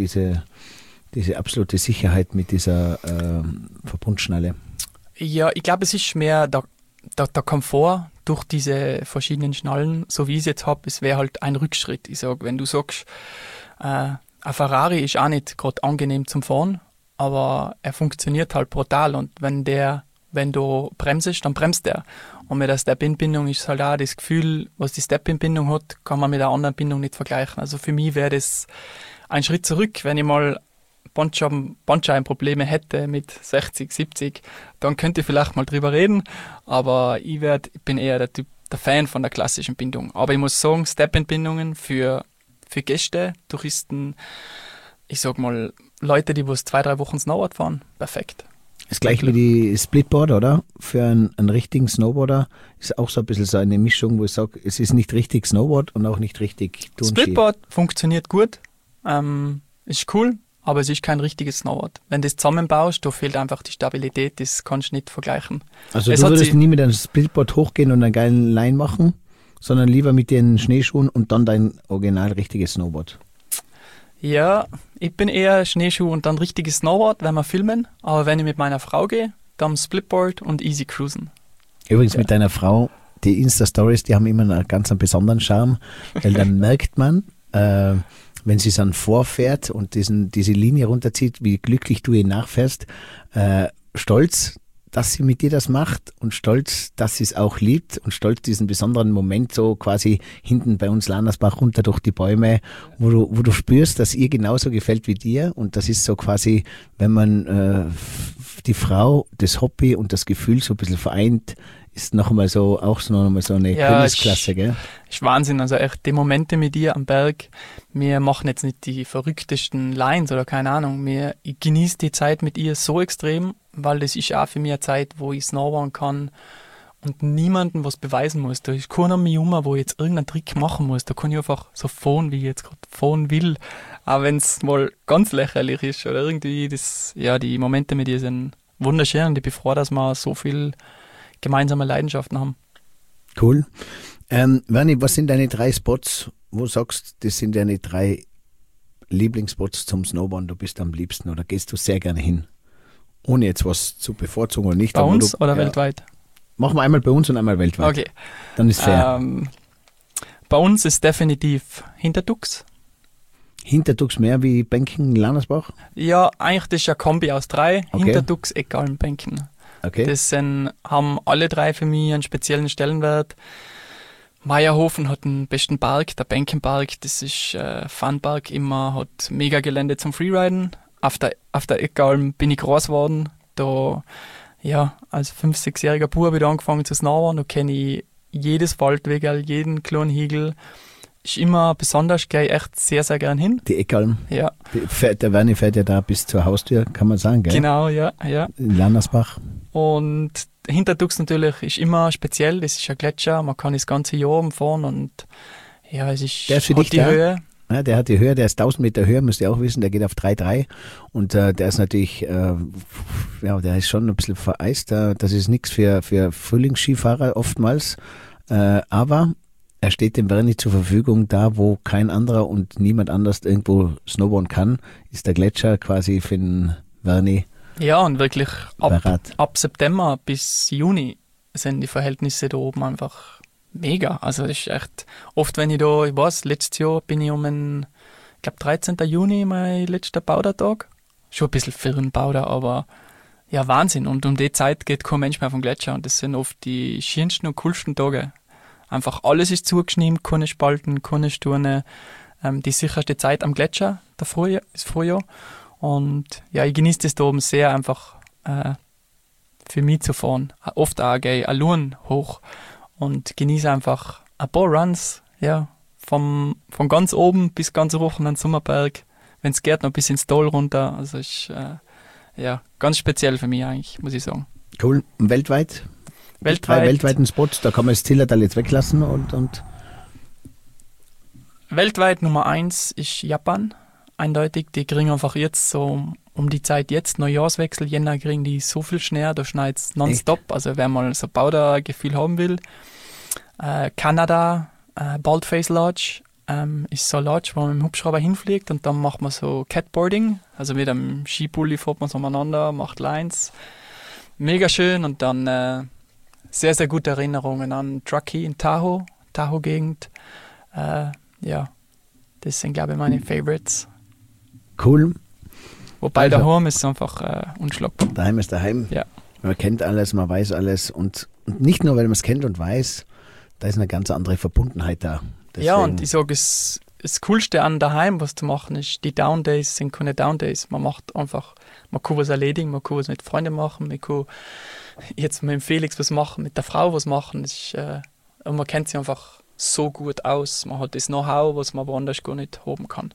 absolute Sicherheit mit dieser Verbundschnalle? Ja, ich glaube, es ist mehr der Komfort durch diese verschiedenen Schnallen, so wie ich es jetzt habe, es wäre halt ein Rückschritt. Ich sage, wenn du sagst, ein Ferrari ist auch nicht gerade angenehm zum Fahren, aber er funktioniert halt brutal und wenn du bremsest, dann bremst er. Und mit der Step-In-Bindung ist halt auch das Gefühl, was die Step-In-Bindung hat, kann man mit einer anderen Bindung nicht vergleichen. Also für mich wäre das ein Schritt zurück, wenn ich mal Bandscheibenprobleme hätte mit 60, 70, dann könnte ich vielleicht mal drüber reden, aber ich bin eher der Fan von der klassischen Bindung. Aber ich muss sagen, Step-In-Bindungen für Gäste, Touristen, ich sag mal, Leute, die 2-3 Wochen Snowboard fahren, perfekt. Das gleiche wie die Splitboard, oder? Für einen richtigen Snowboarder ist auch so ein bisschen so eine Mischung, wo ich sage, es ist nicht richtig Snowboard und auch nicht richtig Tourenski. Splitboard funktioniert gut, ist cool, aber es ist kein richtiges Snowboard. Wenn du das zusammenbaust, da fehlt einfach die Stabilität, das kannst du nicht vergleichen. Also du würdest nie mit einem Splitboard hochgehen und einen geilen Line machen, sondern lieber mit den Schneeschuhen und dann dein original richtiges Snowboard? Ja, ich bin eher Schneeschuh und dann richtiges Snowboard, wenn wir filmen, aber wenn ich mit meiner Frau gehe, dann Splitboard und easy cruisen. Übrigens mit deiner Frau, die Insta-Stories, die haben immer einen ganz besonderen Charme, weil dann merkt man, wenn sie dann vorfährt und diese Linie runterzieht, wie glücklich du ihr nachfährst, stolz, dass sie mit dir das macht und stolz, dass sie es auch liebt und stolz diesen besonderen Moment so quasi hinten bei uns Landersbach runter durch die Bäume, wo du spürst, dass ihr genauso gefällt wie dir und das ist so quasi, wenn man die Frau, das Hobby und das Gefühl so ein bisschen vereint, ist noch einmal so eine Königsklasse, gell? Ist Wahnsinn, also echt die Momente mit dir am Berg, wir machen jetzt nicht die verrücktesten Lines oder keine Ahnung, ich genieße die Zeit mit ihr so extrem, weil das ist auch für mich eine Zeit, wo ich snowboarden kann und niemandem was beweisen muss. Da ist keiner mehr rum, wo ich jetzt irgendeinen Trick machen muss. Da kann ich einfach so fahren, wie ich jetzt gerade fahren will. Auch wenn es mal ganz lächerlich ist oder irgendwie die Momente mit ihr sind wunderschön und ich bin froh, dass wir so viel gemeinsame Leidenschaften haben. Cool. Werni, was sind deine 3 Spots, wo du sagst, das sind deine 3 Lieblingsspots zum Snowboarden, du bist am liebsten oder gehst du sehr gerne hin? Ohne jetzt was zu bevorzugen oder nicht. Bei uns oder weltweit? Machen wir einmal bei uns und einmal weltweit. Okay. Dann ist fair. Bei uns ist definitiv Hinterdux. Hinterdux mehr wie Benken, Landersbach? Ja, eigentlich das ist ein Kombi aus 3. Okay. Hinterdux, Eckalm, Benken. Okay. Das haben alle 3 für mich einen speziellen Stellenwert. Meierhofen hat den besten Park, der Benkenpark, das ist Funpark immer, hat mega Gelände zum Freeriden. Auf der Eckalm bin ich groß geworden. Da, ja, als 5-, 6-jähriger Bub habe ich da angefangen zu snowboarden. Da kenne ich jedes Waldweg, jeden kleinen Hügel. Ist immer besonders, gehe ich echt sehr, sehr gern hin. Die Eckalm. Ja. Der Werni fährt ja da bis zur Haustür, kann man sagen, gell? Genau, ja. In Landersbach. Und Hintertux natürlich ist immer speziell, das ist ein Gletscher, man kann das ganze Jahr umfahren und ja, es ist Der ist für dich die da? Höhe. Ja, der hat die Höhe, der ist 1000 Meter Höhe, müsst ihr auch wissen, der geht auf 3,3 und der ist natürlich, der ist schon ein bisschen vereist, das ist nichts für Frühlingsskifahrer oftmals, aber er steht dem Verny zur Verfügung, da wo kein anderer und niemand anders irgendwo snowboarden kann, ist der Gletscher quasi für den Verny. Ja, und wirklich Parat. ab September bis Juni sind die Verhältnisse da oben einfach mega. Also das ist echt, oft wenn ich da, ich weiß, letztes Jahr bin ich ich glaube 13. Juni, mein letzter Baudertag. Schon ein bisschen für einen Bauder, aber ja, Wahnsinn. Und um die Zeit geht kein Mensch mehr vom Gletscher und das sind oft die schönsten und coolsten Tage. Einfach alles ist zugeschnitten, keine Spalten, keine Sturne. Die sicherste Zeit am Gletscher, das Frühjahr. Und ja, ich genieße das da oben sehr, einfach für mich zu fahren. Oft auch gehe ich allein hoch und genieße einfach ein paar Runs, ja, von ganz oben bis ganz hoch an den Sommerberg. Wenn es geht, noch bis ins Tal runter. Also ist ganz speziell für mich eigentlich, muss ich sagen. Cool. Und weltweit? Drei weltweiten Spots, da kann man das Zillertal jetzt weglassen und weltweit Nummer 1 ist Japan. Eindeutig, die kriegen einfach jetzt so um die Zeit jetzt, Neujahrswechsel, Jänner, kriegen die so viel Schnee, da schneit es nonstop. Echt? Also wer mal so ein Powder-Gefühl haben will. Kanada, Baldface Lodge, ist so eine Lodge, wo man mit dem Hubschrauber hinfliegt und dann macht man so Catboarding, also mit einem Skipulli fährt man so umeinander, macht Lines. Mega schön und dann sehr, sehr gute Erinnerungen an Truckee in Tahoe-Gegend. Das sind, glaube ich, meine Favorites. Cool. Wobei daheim ist es einfach unschlagbar. Daheim ist daheim. Ja. Man kennt alles, man weiß alles und nicht nur, weil man es kennt und weiß, da ist eine ganz andere Verbundenheit da. Deswegen. Ja, und ich sage, das Coolste an daheim, was zu machen ist, die Down Days sind keine Down Days. Man macht einfach, man kann was erledigen, man kann was mit Freunden machen, man kann jetzt mit dem Felix was machen, mit der Frau was machen. Und man kennt sich einfach so gut aus. Man hat das Know-how, was man woanders gar nicht haben kann.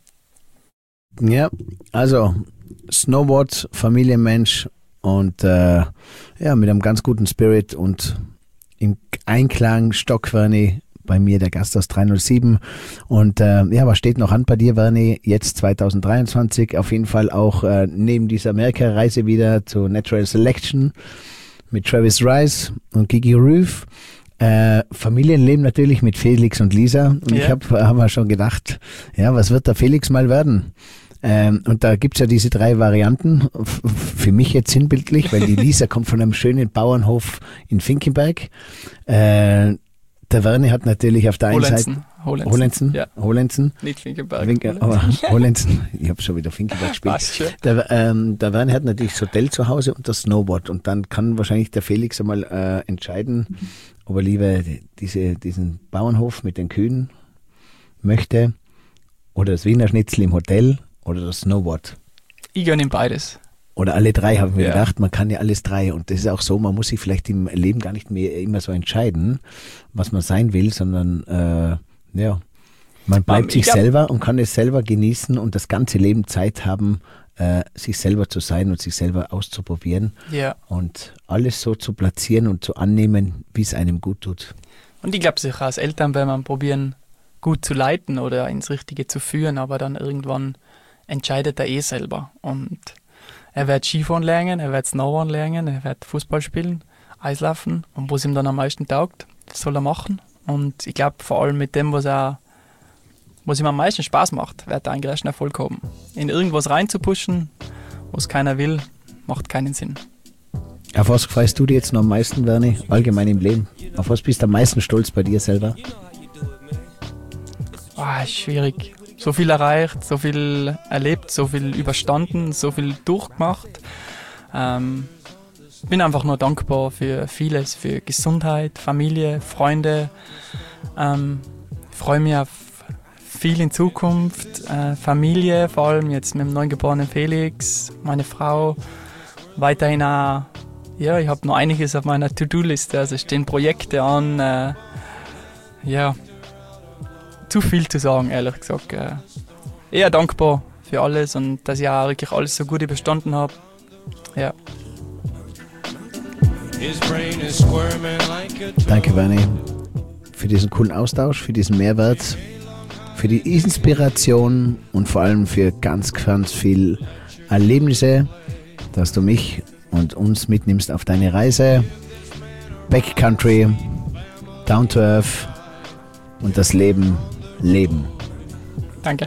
Ja, also Snowboard, Familienmensch und mit einem ganz guten Spirit und im Einklang Stock Verny, bei mir der Gast aus 307 und was steht noch an bei dir, Verny, jetzt 2023, auf jeden Fall auch neben dieser Amerika-Reise wieder zu Natural Selection mit Travis Rice und Gigi Roof. Familienleben natürlich mit Felix und Lisa und ich habe mir schon gedacht, ja, was wird der Felix mal werden? Und da gibt's ja diese 3 Varianten, für mich jetzt sinnbildlich, weil die Lisa kommt von einem schönen Bauernhof in Finkenberg. Der Verny hat natürlich auf der einen Seite Holenzen. Nicht Finkenberg. Aber Holenzen. Ich habe schon wieder Finkenberg gespielt. Der Verny hat natürlich das Hotel zu Hause und das Snowboard. Und dann kann wahrscheinlich der Felix einmal entscheiden, ob er lieber diesen Bauernhof mit den Kühen möchte oder das Wiener Schnitzel im Hotel oder das Snowboard. Ich gönne ihm beides. Oder alle 3, haben wir gedacht, man kann ja alles 3 und das ist auch so, man muss sich vielleicht im Leben gar nicht mehr immer so entscheiden, was man sein will, sondern man bleibt sich selber und kann es selber genießen und das ganze Leben Zeit haben, sich selber zu sein und sich selber auszuprobieren und alles so zu platzieren und zu annehmen, wie es einem gut tut. Und ich glaube sicher, als Eltern will man probieren, gut zu leiten oder ins Richtige zu führen, aber dann irgendwann entscheidet er selber und er wird Skifahren lernen, er wird Snowboarden lernen, er wird Fußball spielen, Eislaufen und was ihm dann am meisten taugt, das soll er machen. Und ich glaube vor allem mit dem, was ihm am meisten Spaß macht, wird er einen größten Erfolg haben. In irgendwas reinzupushen, was keiner will, macht keinen Sinn. Auf was freust du dich jetzt noch am meisten, Verny, allgemein im Leben? Auf was bist du am meisten stolz bei dir selber? Schwierig. So viel erreicht, so viel erlebt, so viel überstanden, so viel durchgemacht. Bin einfach nur dankbar für vieles, für Gesundheit, Familie, Freunde. Freue mich auf viel in Zukunft, Familie, vor allem jetzt mit dem neugeborenen Felix, meine Frau. Weiterhin auch, ich habe noch einiges auf meiner To-Do-Liste, also stehen Projekte an. Zu viel zu sagen, ehrlich gesagt. Eher dankbar für alles und dass ich auch wirklich alles so gut überstanden habe. Ja. His brain is squirming like a Danke, Bernie, für diesen coolen Austausch, für diesen Mehrwert, für die Inspiration und vor allem für ganz, ganz viel Erlebnisse, dass du mich und uns mitnimmst auf deine Reise. Backcountry, Down to Earth und das Leben leben. Danke.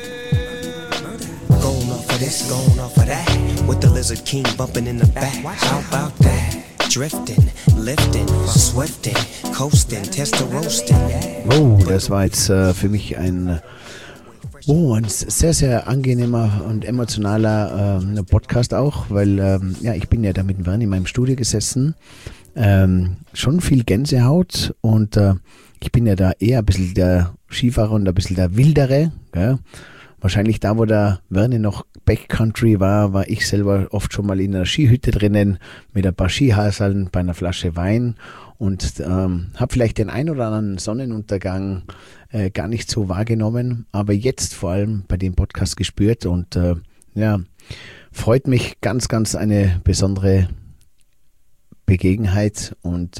Going off of this, going off of that. With the Lizard King bumping in the back. How about that? Drifting, lifting, swifting, coasting, tester roasting. Oh, das war jetzt für mich ein sehr, sehr angenehmer und emotionaler Podcast auch, weil ich bin ja da mit Bernie in meinem Studio gesessen. Schon viel Gänsehaut und ich bin ja da eher ein bisschen der Skifahrer und ein bisschen der Wildere. Gell? Wahrscheinlich da, wo der Werner noch Backcountry war ich selber oft schon mal in einer Skihütte drinnen mit ein paar Skihaseln bei einer Flasche Wein und habe vielleicht den ein oder anderen Sonnenuntergang gar nicht so wahrgenommen, aber jetzt vor allem bei dem Podcast gespürt und freut mich ganz, ganz eine besondere Begebenheit und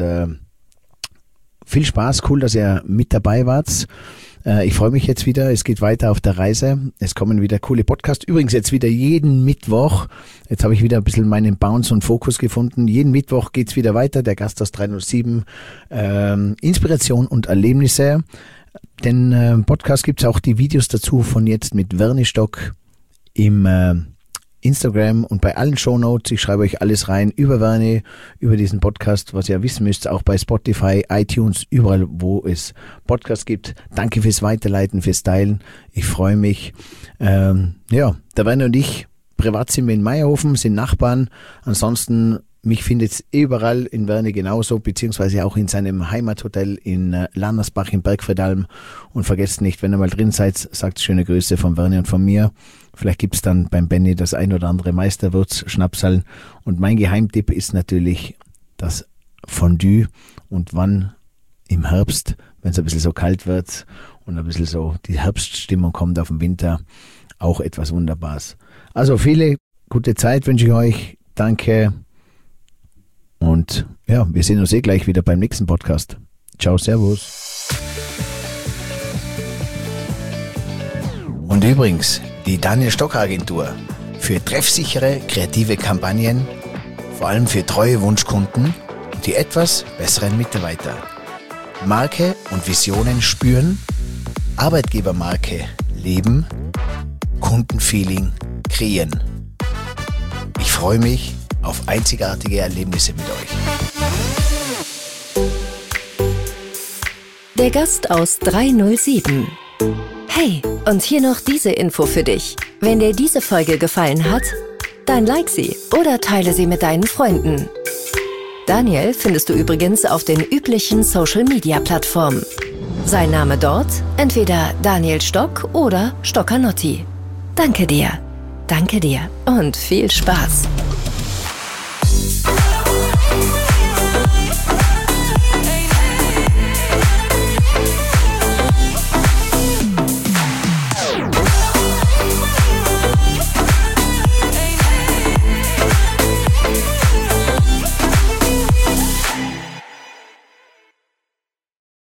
viel Spaß, cool, dass ihr mit dabei wart. Ich freue mich jetzt wieder, es geht weiter auf der Reise, es kommen wieder coole Podcasts, übrigens jetzt wieder jeden Mittwoch, jetzt habe ich wieder ein bisschen meinen Bounce und Fokus gefunden, jeden Mittwoch geht's wieder weiter, der Gasthaus 307, Inspiration und Erlebnisse, den Podcast gibt's auch die Videos dazu von jetzt mit Werner Stock im Instagram und bei allen Shownotes. Ich schreibe euch alles rein über Werner, über diesen Podcast, was ihr wissen müsst, auch bei Spotify, iTunes, überall, wo es Podcasts gibt. Danke fürs Weiterleiten, fürs Teilen. Ich freue mich. Der Werner und ich, privat sind wir in Meierhofen, sind Nachbarn. Ansonsten, mich findet es überall in Werner genauso, beziehungsweise auch in seinem Heimathotel in Landersbach im Bergfriedalm. Und vergesst nicht, wenn ihr mal drin seid, sagt schöne Grüße von Werner und von mir. Vielleicht gibt's dann beim Benny das ein oder andere Meisterwurz-Schnapsal. Und mein Geheimtipp ist natürlich das Fondue. Und wann im Herbst, wenn es ein bisschen so kalt wird und ein bisschen so die Herbststimmung kommt auf den Winter, auch etwas Wunderbares. Also viele gute Zeit wünsche ich euch. Danke. Und ja, wir sehen uns gleich wieder beim nächsten Podcast. Ciao, servus. Und übrigens, die Daniel Stock Agentur für treffsichere, kreative Kampagnen, vor allem für treue Wunschkunden und die etwas besseren Mitarbeiter. Marke und Visionen spüren, Arbeitgebermarke leben, Kundenfeeling kreieren. Ich freue mich auf einzigartige Erlebnisse mit euch. Der Gast aus 307. Hey, und hier noch diese Info für dich. Wenn dir diese Folge gefallen hat, dann like sie oder teile sie mit deinen Freunden. Daniel findest du übrigens auf den üblichen Social-Media-Plattformen. Sein Name dort entweder Daniel Stock oder Stoccanotti. Danke dir und viel Spaß.